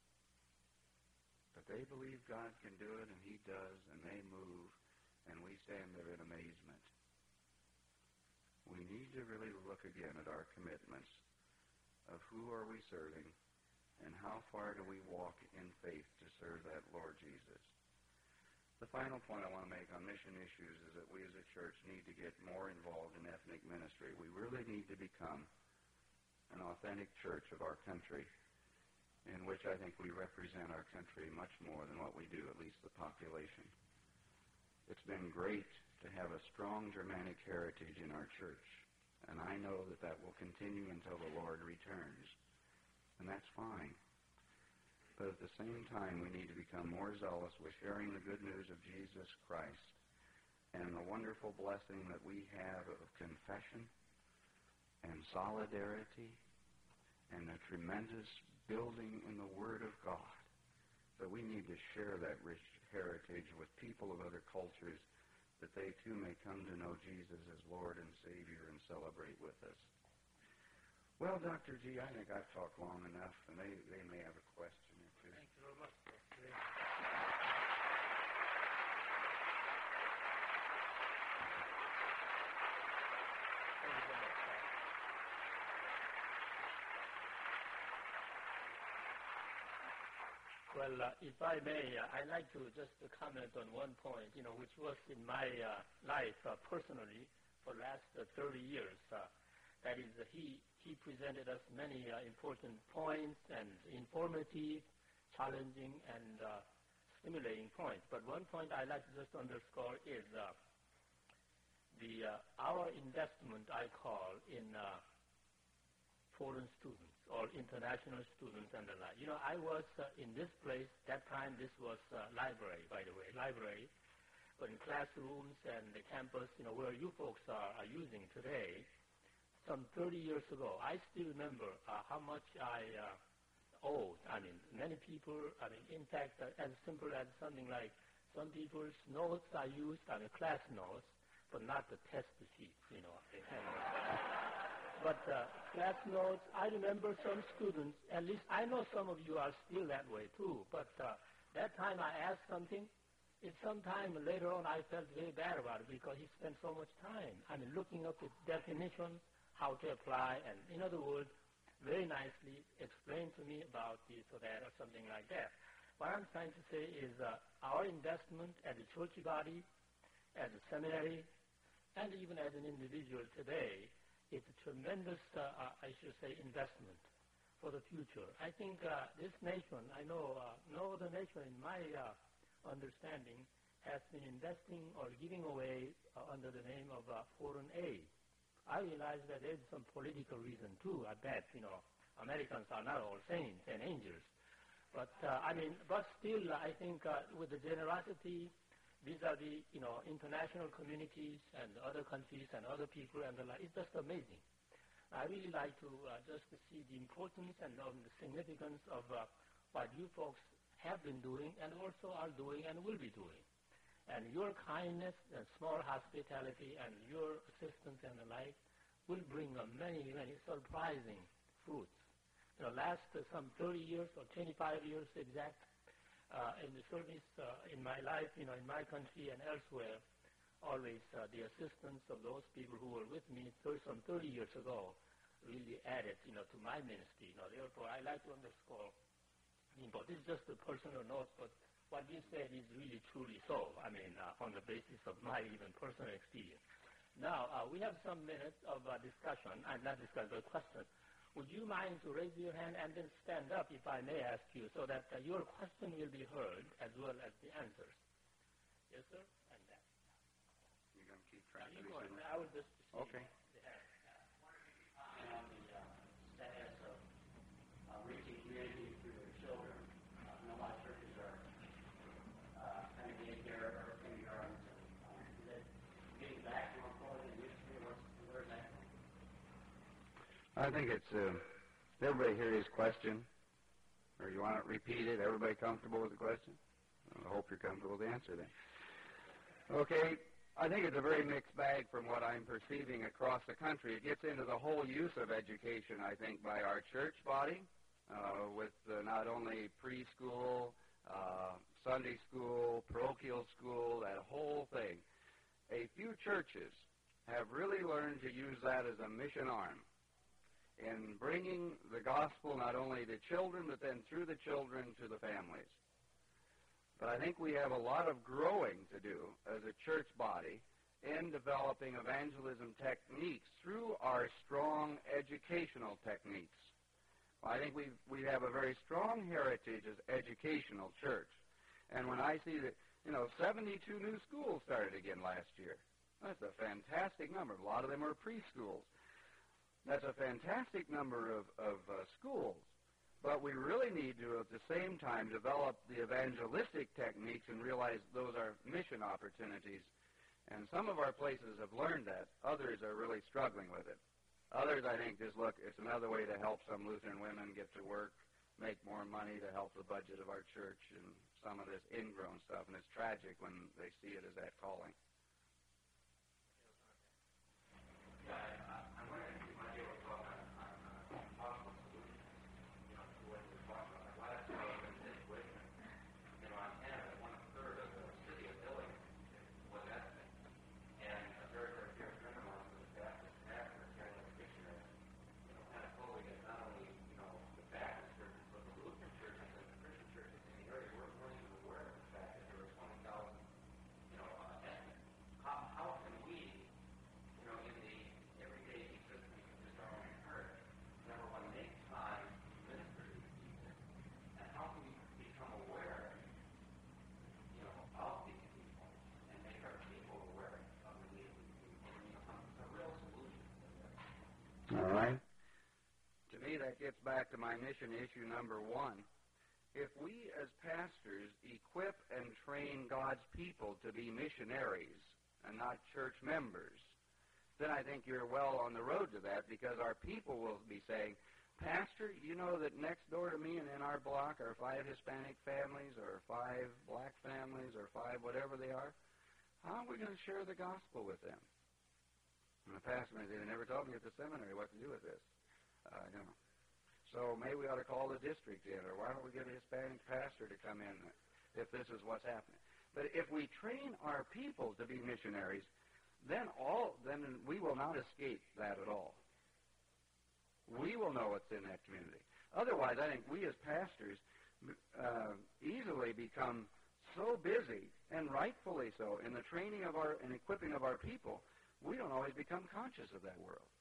But they believe God can do it, and he does, and they move, and we stand there in amazement. We need to really look again at our commitments of who are we serving, and how far do we walk in faith to serve that Lord Jesus. The final point I want to make on mission issues is that we as a church need to get more involved in ethnic ministry. We really need to become an authentic church of our country, in which I think we represent our country much more than what we do, at least the population. It's been great to have a strong Germanic heritage in our church, and I know that that will continue until the Lord returns, and that's fine. But at the same time, we need to become more zealous with sharing the good news of Jesus Christ and the wonderful blessing that we have of confession and solidarity and a tremendous building in the Word of God. That we need to share that rich heritage with people of other cultures, that they too may come to know Jesus as Lord and Savior and celebrate with us. Well, Doctor G, I think I've talked long enough, and they, they may have a question or two. Thank you very much. Thank you very much. Well, uh, if I may, uh, I'd like to just uh, comment on one point, you know, which was in my uh, life uh, personally for the last uh, thirty years. Uh, that is, uh, he he presented us many uh, important points and informative, challenging, and uh, stimulating points. But one point I'd like to just underscore is uh, the uh, our investment, I call, in uh, foreign students or international students and the like. You know, I was uh, in this place, that time this was uh, library, by the way, library, but in classrooms and the campus, you know, where you folks are, are using today, some thirty years ago, I still remember uh, how much I uh, owed. I mean, many people, I mean, in fact, uh, as simple as something like some people's notes are used, I mean, class notes, but not the test sheets, you know. But uh, class notes, I remember some students, at least I know some of you are still that way too, but uh, that time I asked something, it's sometime later on I felt very bad about it because he spent so much time, I mean, looking up the definitions, how to apply, and in other words, very nicely explain to me about this or that or something like that. What I'm trying to say is uh, our investment as a church body, as a seminary, and even as an individual today, it's a tremendous, uh, uh, I should say, investment for the future. I think uh, this nation, I know uh, no other nation in my uh, understanding has been investing or giving away uh, under the name of uh, foreign aid. I realize that there's some political reason too. I bet, you know, Americans are not all saints and angels. But, uh, I mean, but still, I think uh, with the generosity vis-a-vis, you know, international communities and other countries and other people and the like, it's just amazing. I really like to uh, just to see the importance and um, the significance of uh, what you folks have been doing and also are doing and will be doing. And your kindness and small hospitality and your assistance and the like will bring uh, many, many surprising fruits. You know, last uh, some thirty years or twenty-five years exact, Uh, in the service uh, in my life, you know, in my country and elsewhere, always uh, the assistance of those people who were with me thirty, some thirty years ago really added, you know, to my ministry. You know, therefore, I like to underscore, you know, this is just a personal note, but what you said is really truly so. I mean, uh, on the basis of my even personal experience. Now, uh, we have some minutes of uh, discussion, and not discussion, but question. Would you mind to raise your hand and then stand up, if I may ask you, so that uh, your question will be heard as well as the answers? Yes, sir? And that. You're going to keep track of these these? I will just see Okay. the hand. I think it's, uh, did everybody hear his question? Or you want it repeated? Everybody comfortable with the question? I hope you're comfortable with the answer then. Okay, I think it's a very mixed bag from what I'm perceiving across the country. It gets into the whole use of education, I think, by our church body, uh, with uh, not only preschool, uh, Sunday school, parochial school, that whole thing. A few churches have really learned to use that as a mission arm in bringing the gospel not only to children, but then through the children to the families. But I think we have a lot of growing to do as a church body in developing evangelism techniques through our strong educational techniques. I think we we have a very strong heritage as educational church. And when I see that, you know, seventy-two new schools started again last year, that's a fantastic number. A lot of them are preschools. That's a fantastic number of, of uh, schools. But we really need to, at the same time, develop the evangelistic techniques and realize those are mission opportunities. And some of our places have learned that. Others are really struggling with it. Others, I think, just look, it's another way to help some Lutheran women get to work, make more money to help the budget of our church, and some of this ingrown stuff. And it's tragic when they see it as that calling. Yeah, I, I'm wondering if you might be able to talk on, on, on possible solutions, you know, to what you're talking about. Like last year I was in situation in Montana, one third of the city of Billings was ethnic. And a very, very dear friend of mine was a Baptist pastor, Catholic missionary, you know, kind of totally get not only, you know, the Baptist churches, but the Lutheran churches and the Christian churches in the area weren't really even aware of the fact that there were twenty thousand, you know, uh, ethnic. How, how can we, you know, in the everyday existence of just our own heart, number one, make time to minister to these people? And how can we become aware, you know, of these people and make our people aware of the need of these people? And, you know, some, some real solutions to this. All right. To me, that gets back to my mission issue number one. If we as pastors equip and train God's people to be missionaries and not church members, then I think you're well on the road to that, because our people will be saying, Pastor, you know that next door to me and in our block are five Hispanic families or five black families or five whatever they are. How are we going to share the gospel with them? And the pastor may say, they never told me at the seminary what to do with this. Uh, you know. So maybe we ought to call the district in, or why don't we get a Hispanic pastor to come in if this is what's happening. But if we train our people to be missionaries, then all then we will not escape that at all. We will know what's in that community. Otherwise, I think we as pastors uh, easily become so busy, and rightfully so, in the training of our and equipping of our people, we don't always become conscious of that world.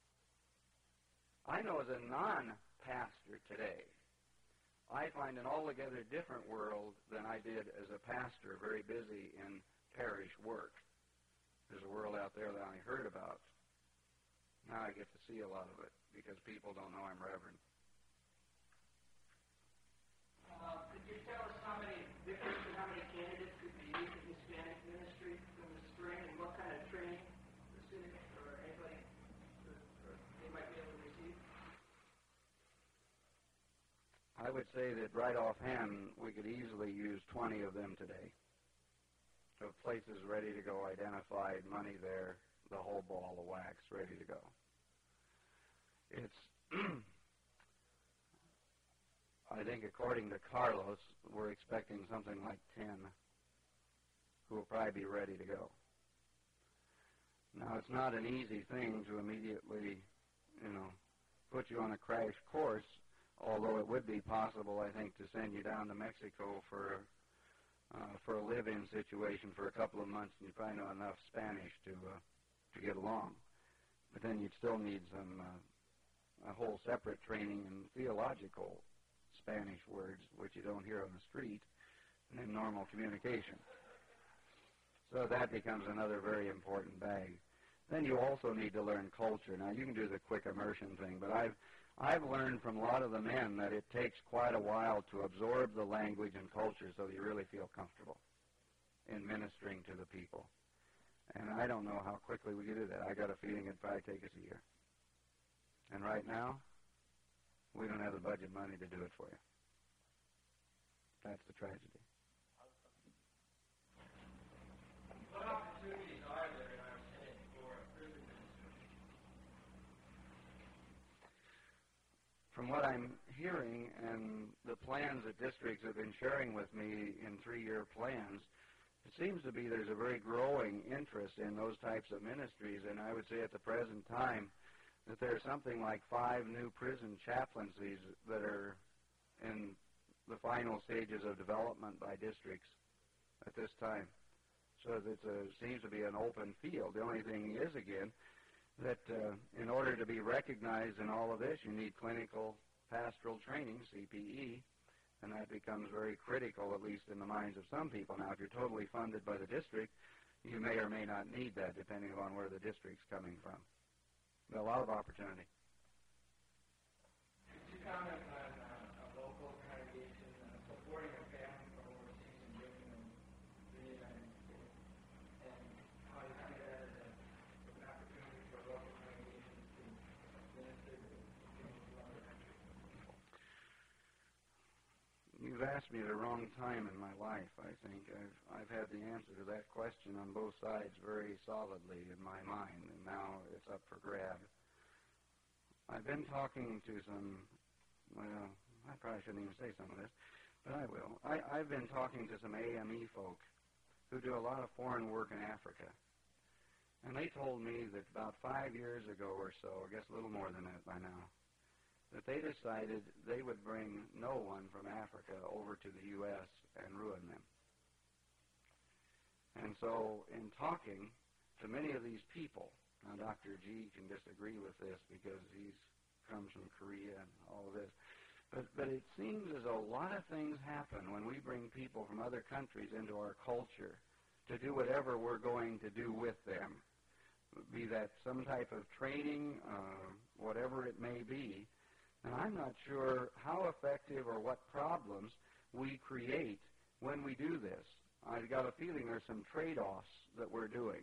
I know as a non-pastor today, I find an altogether different world than I did as a pastor, very busy in parish work. There's a world out there that I heard about. Now I get to see a lot of it because people don't know I'm Reverend. Uh, could you tell us how many vicars and how many candidates could be used in Hispanic ministry from the spring, and what kind of training the student or anybody or, or they might be able to receive? I would say that right offhand, we could easily use twenty of them today. Of places ready to go, identified, money there, the whole ball of wax ready to go. It's, I think according to Carlos, we're expecting something like ten who will probably be ready to go. Now, it's not an easy thing to immediately, you know, put you on a crash course, although it would be possible, I think, to send you down to Mexico for uh, for a live-in situation for a couple of months, and you probably know enough Spanish to uh, to get along. But then you'd still need some uh, a whole separate training in theological Spanish words, which you don't hear on the street, and in normal communication. So that becomes another very important bag. Then you also need to learn culture. Now, you can do the quick immersion thing, but I've I've learned from a lot of the men that it takes quite a while to absorb the language and culture so that you really feel comfortable in ministering to the people. And I don't know how quickly we can do that. I got a feeling it'd probably take us a year. And right now, We don't have the budget money to do it for you. That's the tragedy. What opportunities are there in our Senate for a prison minister? From what I'm hearing and the plans that districts have been sharing with me in three-year plans, it seems to be there's a very growing interest in those types of ministries, and I would say at the present time that there's something like five new prison chaplaincies that are in the final stages of development by districts at this time. So it seems to be an open field. The only thing is, again, that uh, in order to be recognized in all of this, you need clinical pastoral training, C P E, and that becomes very critical, at least in the minds of some people. Now, if you're totally funded by the district, you may or may not need that, depending on where the district's coming from. But a lot of opportunity. Could you comment on uh, a local congregation uh, supporting a family from overseas and bringing them to the United States, and how you see that as a, an opportunity for local congregations to minister to people from other countries? You've asked me at the wrong time in my life, I think. I've, I've had the answer to that question on both sides very solidly in my mind, and now it's up for grab. I've been talking to some, well, I probably shouldn't even say some of this, but I will. I, I've been talking to some A M E folk who do a lot of foreign work in Africa, and they told me that about five years ago or so, I guess a little more than that by now, that they decided they would bring no one from Africa over to the U S and ruin them. And so in talking to many of these people, now Doctor G can disagree with this because he comes from Korea and all of this, but, but it seems as though a lot of things happen when we bring people from other countries into our culture to do whatever we're going to do with them, be that some type of training, uh, whatever it may be. And I'm not sure how effective or what problems we create when we do this. I've got a feeling there's some trade-offs that we're doing.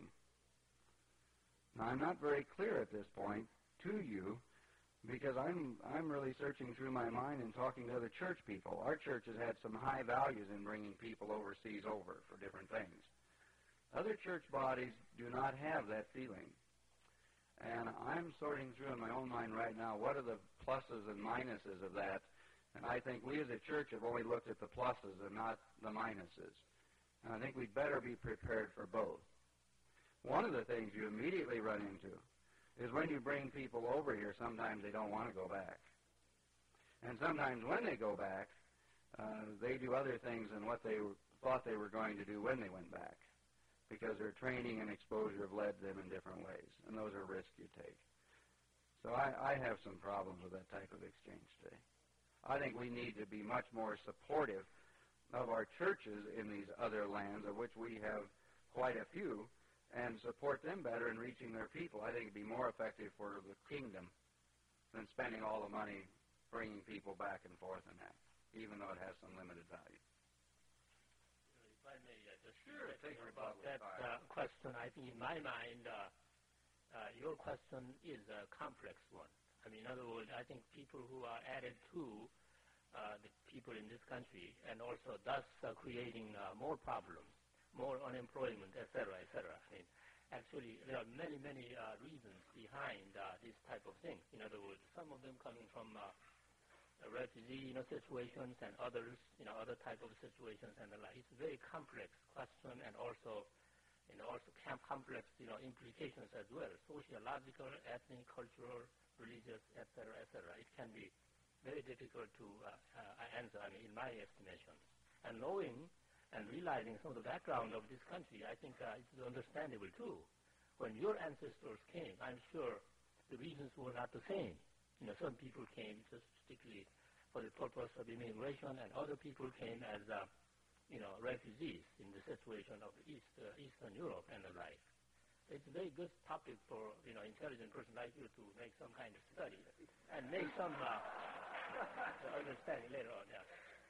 Now, I'm not very clear at this point to you because I'm I'm really searching through my mind and talking to other church people. Our church has had some high values in bringing people overseas over for different things. Other church bodies do not have that feeling. And I'm sorting through in my own mind right now what are the pluses and minuses of that. And I think we as a church have only looked at the pluses and not the minuses. And I think we'd better be prepared for both. One of the things you immediately run into is when you bring people over here, sometimes they don't want to go back. And sometimes when they go back, uh, they do other things than what they w- thought they were going to do when they went back, because their training and exposure have led them in different ways, and those are risks you take. So I, I have some problems with that type of exchange today. I think we need to be much more supportive of our churches in these other lands, of which we have quite a few, and support them better in reaching their people. I think it would be more effective for the kingdom than spending all the money bringing people back and forth in that, even though it has some limited value. If I may uh, just sure, think about that uh, question, I think in my mind, uh, uh, your question is a complex one. I mean, in other words, I think people who are added to uh, the people in this country, and also thus uh, creating uh, more problems, more unemployment, et cetera, et cetera. I mean, actually, there are many, many uh, reasons behind uh, this type of thing. In other words, some of them coming from uh, refugee, you know, situations, and others, you know, other type of situations and the like. It's a very complex question, and also, you know, also complex, you know, implications as well, sociological, ethnic, cultural, religious, et cetera, et cetera. It can be very difficult to uh, uh, answer, I mean, in my estimation. And knowing and realizing some of the background of this country, I think uh, it's understandable too. When your ancestors came, I'm sure the reasons were not the same. You know, some people came just strictly for the purpose of immigration, and other people came as, uh, you know, refugees in the situation of East, uh, Eastern Europe and the like. It's a very good topic for, you know, intelligent person like you to make some kind of study and make some uh, understanding later on. Yeah.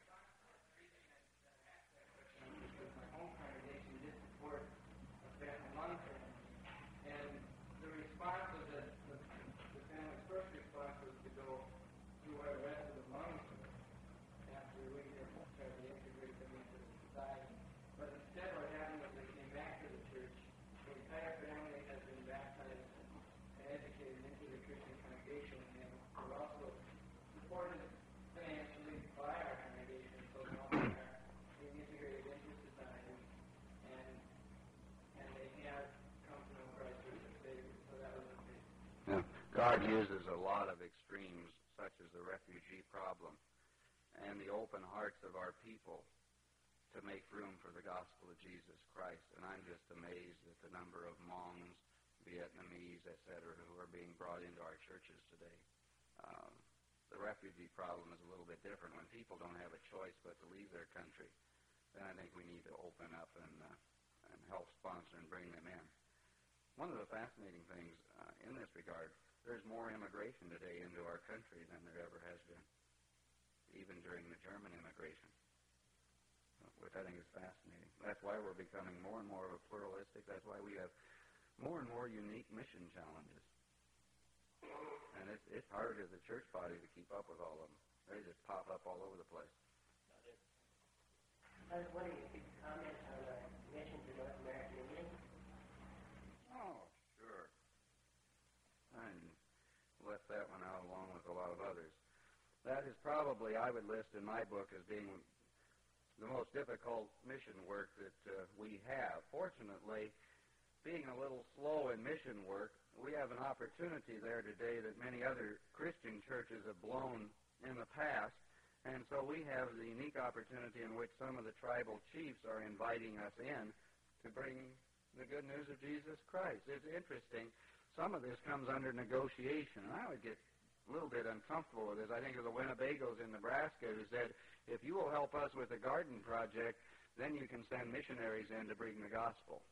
My home congregation did support a family, one family, and the response was that the, the family's first response was to go to where God uses a lot of extremes, such as the refugee problem and the open hearts of our people, to make room for the gospel of Jesus Christ. And I'm just amazed at the number of Hmongs, Vietnamese, et cetera, who are being brought into our churches today. Um, the refugee problem is a little bit different. When people don't have a choice but to leave their country, then I think we need to open up and, uh, and help sponsor and bring them in. One of the fascinating things uh, in this regard, there's more immigration today into our country than there ever has been, even during the German immigration, which I think is fascinating. That's why we're becoming more and more of a pluralistic. That's why we have more and more unique mission challenges. And it's, it's hard as a church body to keep up with all of them. They just pop up all over the place. I was wondering if you could comment on the mission to North American Indians. Oh, sure. I left that one out along with a lot of others. That is probably, I would list in my book as being the most difficult mission work that uh, we have. Fortunately, being a little slow in mission work, we have an opportunity there today that many other Christian churches have blown in the past. And so we have the unique opportunity in which some of the tribal chiefs are inviting us in to bring the good news of Jesus Christ. It's interesting. Some of this comes under negotiation, and I would get a little bit uncomfortable with this. I think of the Winnebagos in Nebraska who said, if you will help us with the garden project, then you can send missionaries in to bring the gospel.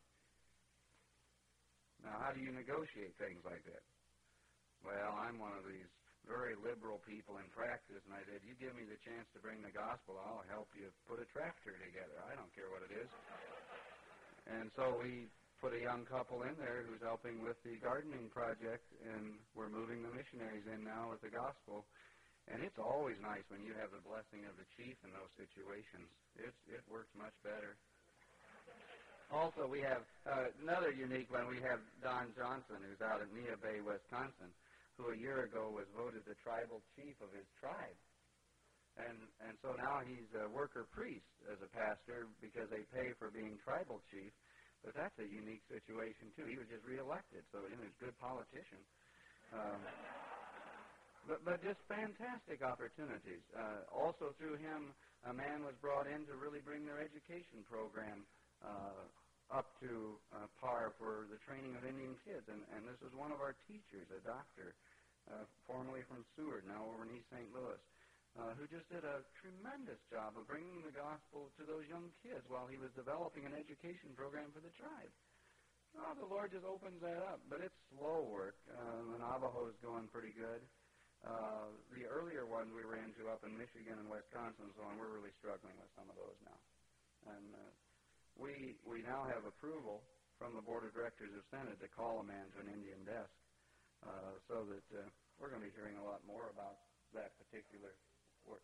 Now, how do you negotiate things like that? Well, I'm one of these very liberal people in practice, and I said, you give me the chance to bring the gospel, I'll help you put a tractor together. I don't care what it is. And so we put a young couple in there who's helping with the gardening project, and we're moving the missionaries in now with the gospel. And it's always nice when you have the blessing of the chief in those situations. It's, it works much better. Also, we have uh, another unique one. We have Don Johnson, who's out at Neah Bay, Wisconsin, who a year ago was voted the tribal chief of his tribe. And and so now he's a worker priest as a pastor because they pay for being tribal chief. But that's a unique situation, too. He was just reelected, so you know, he's a good politician. Um, but, but just fantastic opportunities. Uh, also through him, a man was brought in to really bring their education program uh, up to uh, par for the training of Indian kids. And, and this was one of our teachers, a doctor, uh, formerly from Seward, now over in East Saint Louis, uh, who just did a tremendous job of bringing the gospel to those young kids while he was developing an education program for the tribe. Oh, the Lord just opens that up, but it's slow work. Uh, the Navajo is going pretty good. Uh, the earlier ones we were into up in Michigan and Wisconsin and so on, we're really struggling with some of those now. And uh, We we now have approval from the Board of Directors of Senate to call a man to an Indian desk, uh, so that uh, we're going to be hearing a lot more about that particular work.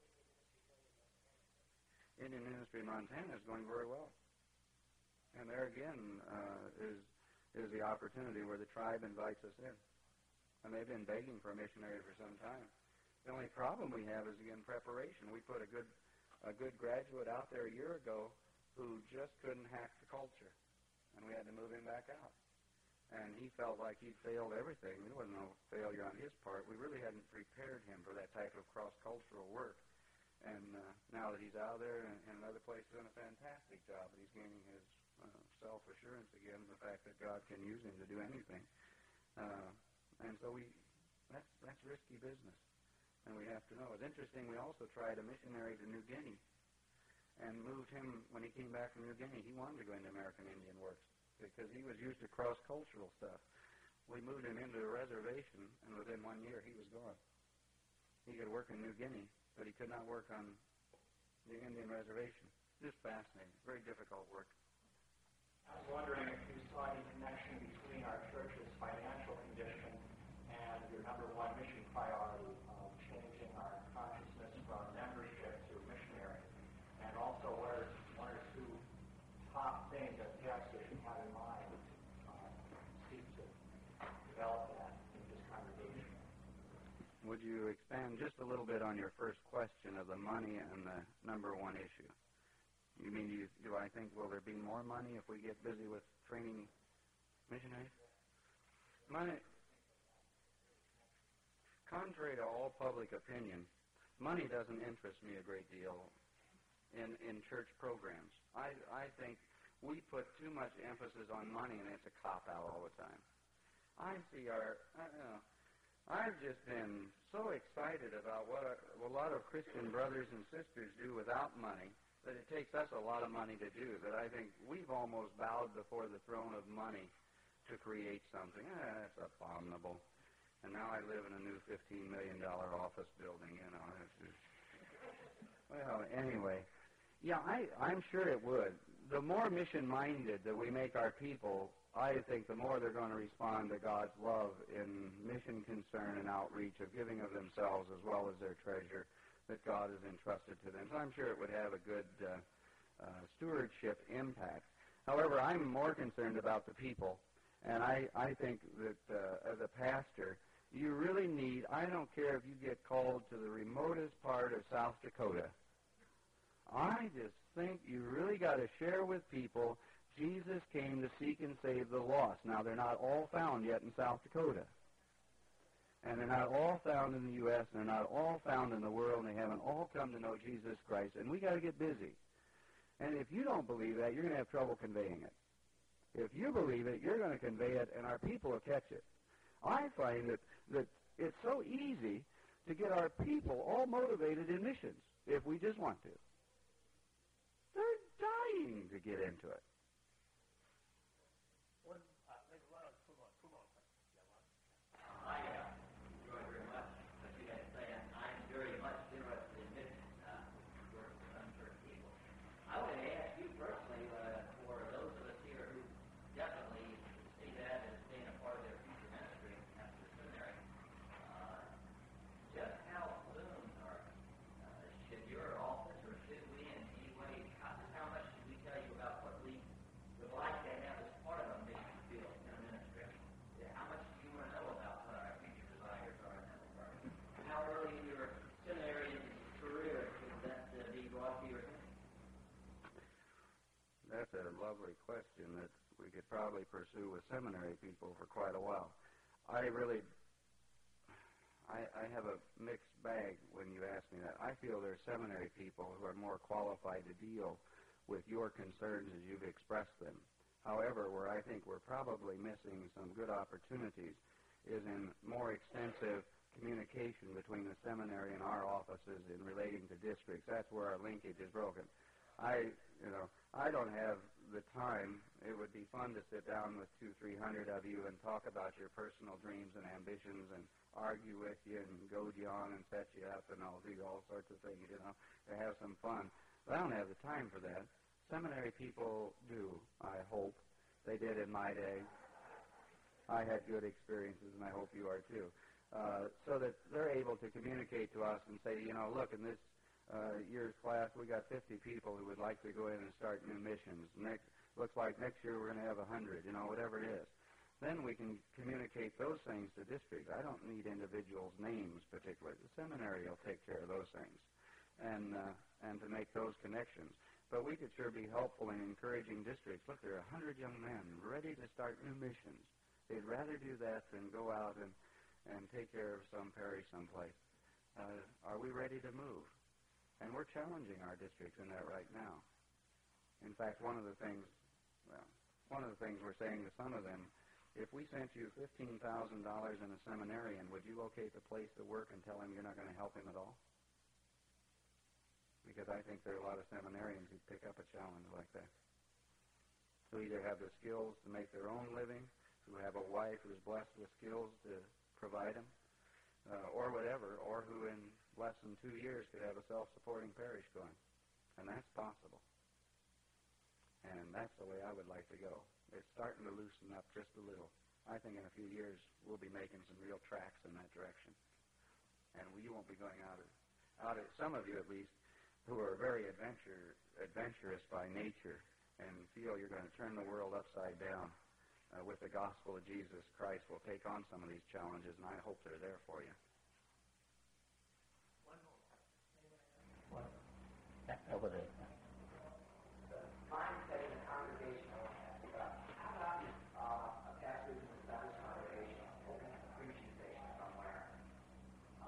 Indian ministry in Montana is going very well. And there again uh, is is the opportunity where the tribe invites us in. And they've been begging for a missionary for some time. The only problem we have is, again, preparation. We put a good a good graduate out there a year ago who just couldn't hack the culture, and we had to move him back out. And he felt like he'd failed everything. There wasn't no failure on his part. We really hadn't prepared him for that type of cross-cultural work. And uh, now that he's out there and in another place, he's done a fantastic job. He's gaining his uh, self-assurance again, the fact that God can use him to do anything. Uh, and so we that's, that's risky business, and we have to know. It's interesting, we also tried a missionary to New Guinea, and moved him, when he came back from New Guinea, he wanted to go into American Indian works because he was used to cross-cultural stuff. We moved him into a reservation, and within one year he was gone. He could work in New Guinea, but he could not work on the Indian reservation. Just fascinating. Very difficult work. I was wondering if you saw any connection between our church's financial condition and your number one mission priority of changing our consciousness from membership to missionary. And also, what are one or two top things that pastors should have in mind uh, seek to develop that in this congregation? Would you expand just a little bit on your first question of the money and the number one issue? You mean, you, do I think, will there be more money if we get busy with training missionaries? Money. contrary to all public opinion, money doesn't interest me a great deal in, in church programs. I, I think we put too much emphasis on money, and it's a cop-out all the time. I see our, I don't know, I've just been so excited about what a, a lot of Christian brothers and sisters do without money that it takes us a lot of money to do, that I think we've almost bowed before the throne of money to create something. Eh, that's abominable. And now I live in a new fifteen million dollars office building, you know. It's just, well, anyway. Yeah, I, I'm sure it would. The more mission-minded that we make our people, I think the more they're going to respond to God's love in mission concern and outreach of giving of themselves as well as their treasure that God has entrusted to them. So I'm sure it would have a good uh, uh, stewardship impact. However, I'm more concerned about the people, and I, I think that uh, as a pastor, you really need, I don't care if you get called to the remotest part of South Dakota, I just think you really got to share with people Jesus came to seek and save the lost. Now, they're not all found yet in South Dakota. And they're not all found in the U S, and they're not all found in the world, and they haven't all come to know Jesus Christ. And we got to get busy. And if you don't believe that, you're going to have trouble conveying it. If you believe it, you're going to convey it, and our people will catch it. I find that, that it's so easy to get our people all motivated in missions if we just want to. They're dying to get into it. One, uh, maybe one or two more, two more questions. Yeah, one. I uh, enjoy very much what you guys say, and I'm very much interested in missions uh, work with unchurched people. I want to ask you personally, uh, for those of us here who definitely see that as being a part of their future ministry after the seminary, uh, just how soon or uh, should your office or should we in any way, how, how much should we tell you about what we would like to have as part of a mission field in a ministry? Yeah, how much do you want to know about what our future desires are in that regard? How early in your seminary career should that uh, be brought to your attention? That's a lovely question that we could probably pursue with seminary people for quite a while. I really, I, I have a mixed bag when you ask me that. I feel there are seminary people who are more qualified to deal with your concerns as you've expressed them. However, where I think we're probably missing some good opportunities is in more extensive communication between the seminary and our offices in relating to districts. That's where our linkage is broken. I, you know, I don't have the time. It would be fun to sit down with two, three hundred of you and talk about your personal dreams and ambitions and argue with you and goad you on and set you up and all do all sorts of things, you know, to have some fun. But I don't have the time for that. Seminary people do, I hope. They did in my day. I had good experiences, and I hope you are too. Uh, so that they're able to communicate to us and say, you know, look, in this uh, year's class, we got fifty people who would like to go in and start new missions. Next, looks like next year we're going to have one hundred, you know, whatever it is. Then we can communicate those things to districts. I don't need individuals' names particularly. The seminary will take care of those things and uh, and to make those connections. But we could sure be helpful in encouraging districts. Look, there are one hundred young men ready to start new missions. They'd rather do that than go out and, and take care of some parish someplace. Uh, are we ready to move? And we're challenging our districts in that right now. In fact, one of the things, well, one of the things we're saying to some of them, if we sent you fifteen thousand dollars in a seminarian, would you locate the place to work and tell him you're not going to help him at all? Because I think there are a lot of seminarians who pick up a challenge like that. Who either have the skills to make their own living, who have a wife who's blessed with skills to provide them, uh, or whatever, or who in less than two years could have a self-supporting parish going. And that's possible. And that's the way I would like to go. It's starting to loosen up just a little. I think in a few years we'll be making some real tracks in that direction. And we won't be going out of, out of some of you at least, who are very adventure, adventurous by nature and feel you're going to turn the world upside down uh, with the gospel of Jesus Christ will take on some of these challenges, and I hope they're there for you. One more. One. Over there. The mindset in the congregation, how about uh, a pastor in the Baptist congregation opening a preaching station somewhere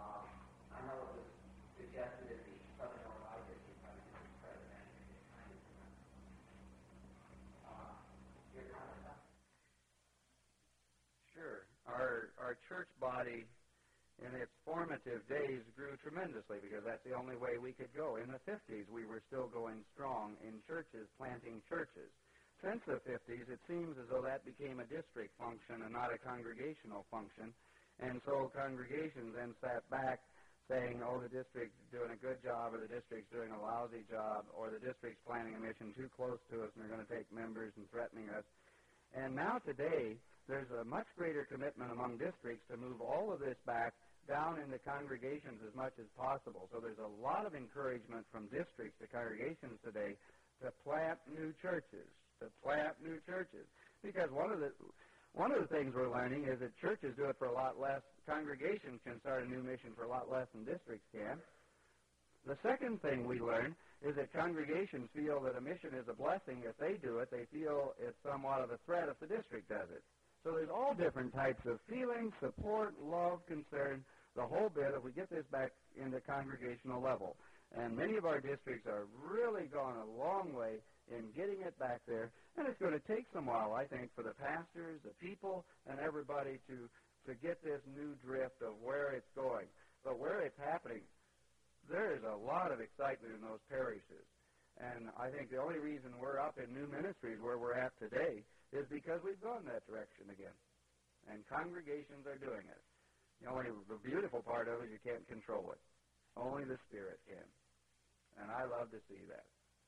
our church body in its formative days grew tremendously because that's the only way we could go. In the fifties, we were still going strong in churches, planting churches. Since the fifties, it seems as though that became a district function and not a congregational function. And so congregations then sat back saying, oh, the district's doing a good job, or the district's doing a lousy job, or the district's planning a mission too close to us and they're going to take members and threatening us. And now today, there's a much greater commitment among districts to move all of this back down into congregations as much as possible. So there's a lot of encouragement from districts to congregations today to plant new churches, to plant new churches. Because one of the one of the things we're learning is that churches do it for a lot less. Congregations can start a new mission for a lot less than districts can. The second thing we learn is that congregations feel that a mission is a blessing. If they do it, they feel it's somewhat of a threat if the district does it. So there's all different types of feelings, support, love, concern, the whole bit if we get this back into congregational level. And many of our districts are really gone a long way in getting it back there. And it's going to take some while, I think, for the pastors, the people, and everybody to, to get this new drift of where it's going. But where it's happening, there is a lot of excitement in those parishes. And I think the only reason we're up in new ministries where we're at today is because we've gone that direction again. And congregations are doing it. The only the beautiful part of it, you can't control it. Only the Spirit can. And I love to see that.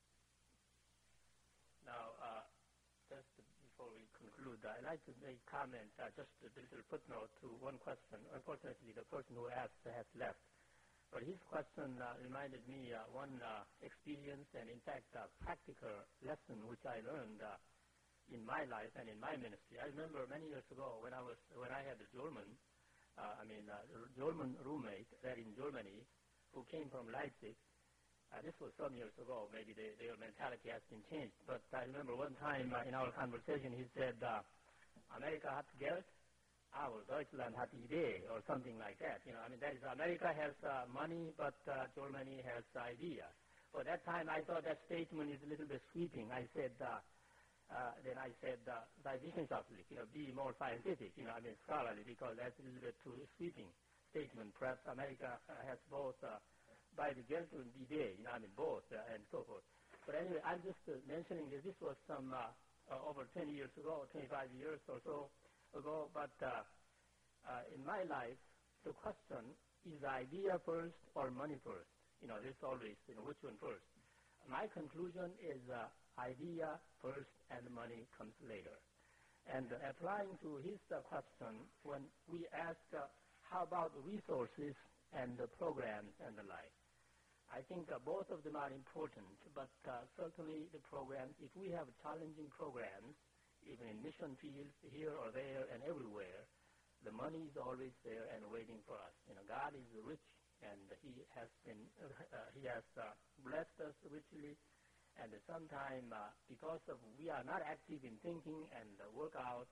Now, uh, just before we conclude, I'd like to make comment, uh, just a little footnote to one question. Unfortunately, the person who asked has left. But his question uh, reminded me uh, one uh, experience and, in fact, a practical lesson which I learned uh, in my life and in my ministry. I remember many years ago when I was when I had a German, uh, I mean, uh, German roommate there in Germany who came from Leipzig. Uh, this was some years ago. Maybe they, their mentality has been changed. But I remember one time uh, in our conversation, he said, uh, Amerika hat Geld, aber Deutschland hat Idee, or something like that. You know, I mean, that is, America has uh, money, but uh, Germany has idea. For that time, I thought that statement is a little bit sweeping. I said, uh, uh, then I said, uh, wissenschaftlich, you know, be more scientific, you know, I mean, scholarly, because that's a little bit too sweeping statement. Perhaps America uh, has both uh, by the Geld and Idee, you know, I mean, both, uh, and so forth. But anyway, I'm just uh, mentioning that this was some uh, uh, over twenty years ago, twenty-five years or so ago. But uh, uh, in my life, the question is idea first or money first. You know, there's always, you know, which one first. My conclusion is uh, idea first and money comes later. And uh, applying to his uh, question, when we ask uh, how about the resources and the programs and the like, I think uh, both of them are important, but uh, certainly the programs, if we have challenging programs, even in mission fields, here or there and everywhere, the money is always there and waiting for us. You know, God is rich, and He has been, uh, uh, He has uh, blessed us richly, and uh, sometimes uh, because of we are not active in thinking and uh, work out,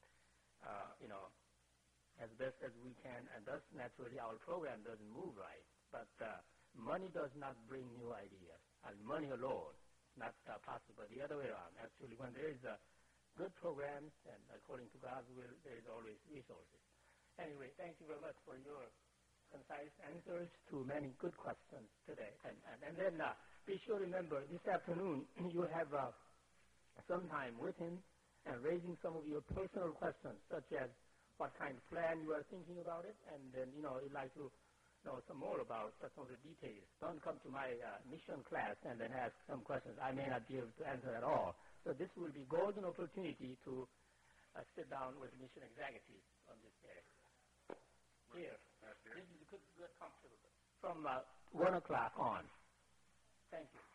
uh, you know, as best as we can, and thus naturally our program doesn't move right. But uh, money does not bring new ideas, and money alone is not uh, possible. The other way around. Actually, when there is a good programs, and according to God's will, there is always resources. Anyway, thank you very much for your concise answers to many good questions today. And, and, and then uh, be sure to remember, this afternoon you have uh, some time with him and raising some of your personal questions, such as what kind of plan you are thinking about it, and then, you know, you'd like to know some more about some of the details. Don't come to my uh, mission class and then ask some questions I may not be able to answer at all. So this will be golden opportunity to uh, sit down with mission executives on this day. Here. This is good, good, comfortable. From uh, one o'clock on. Thank you.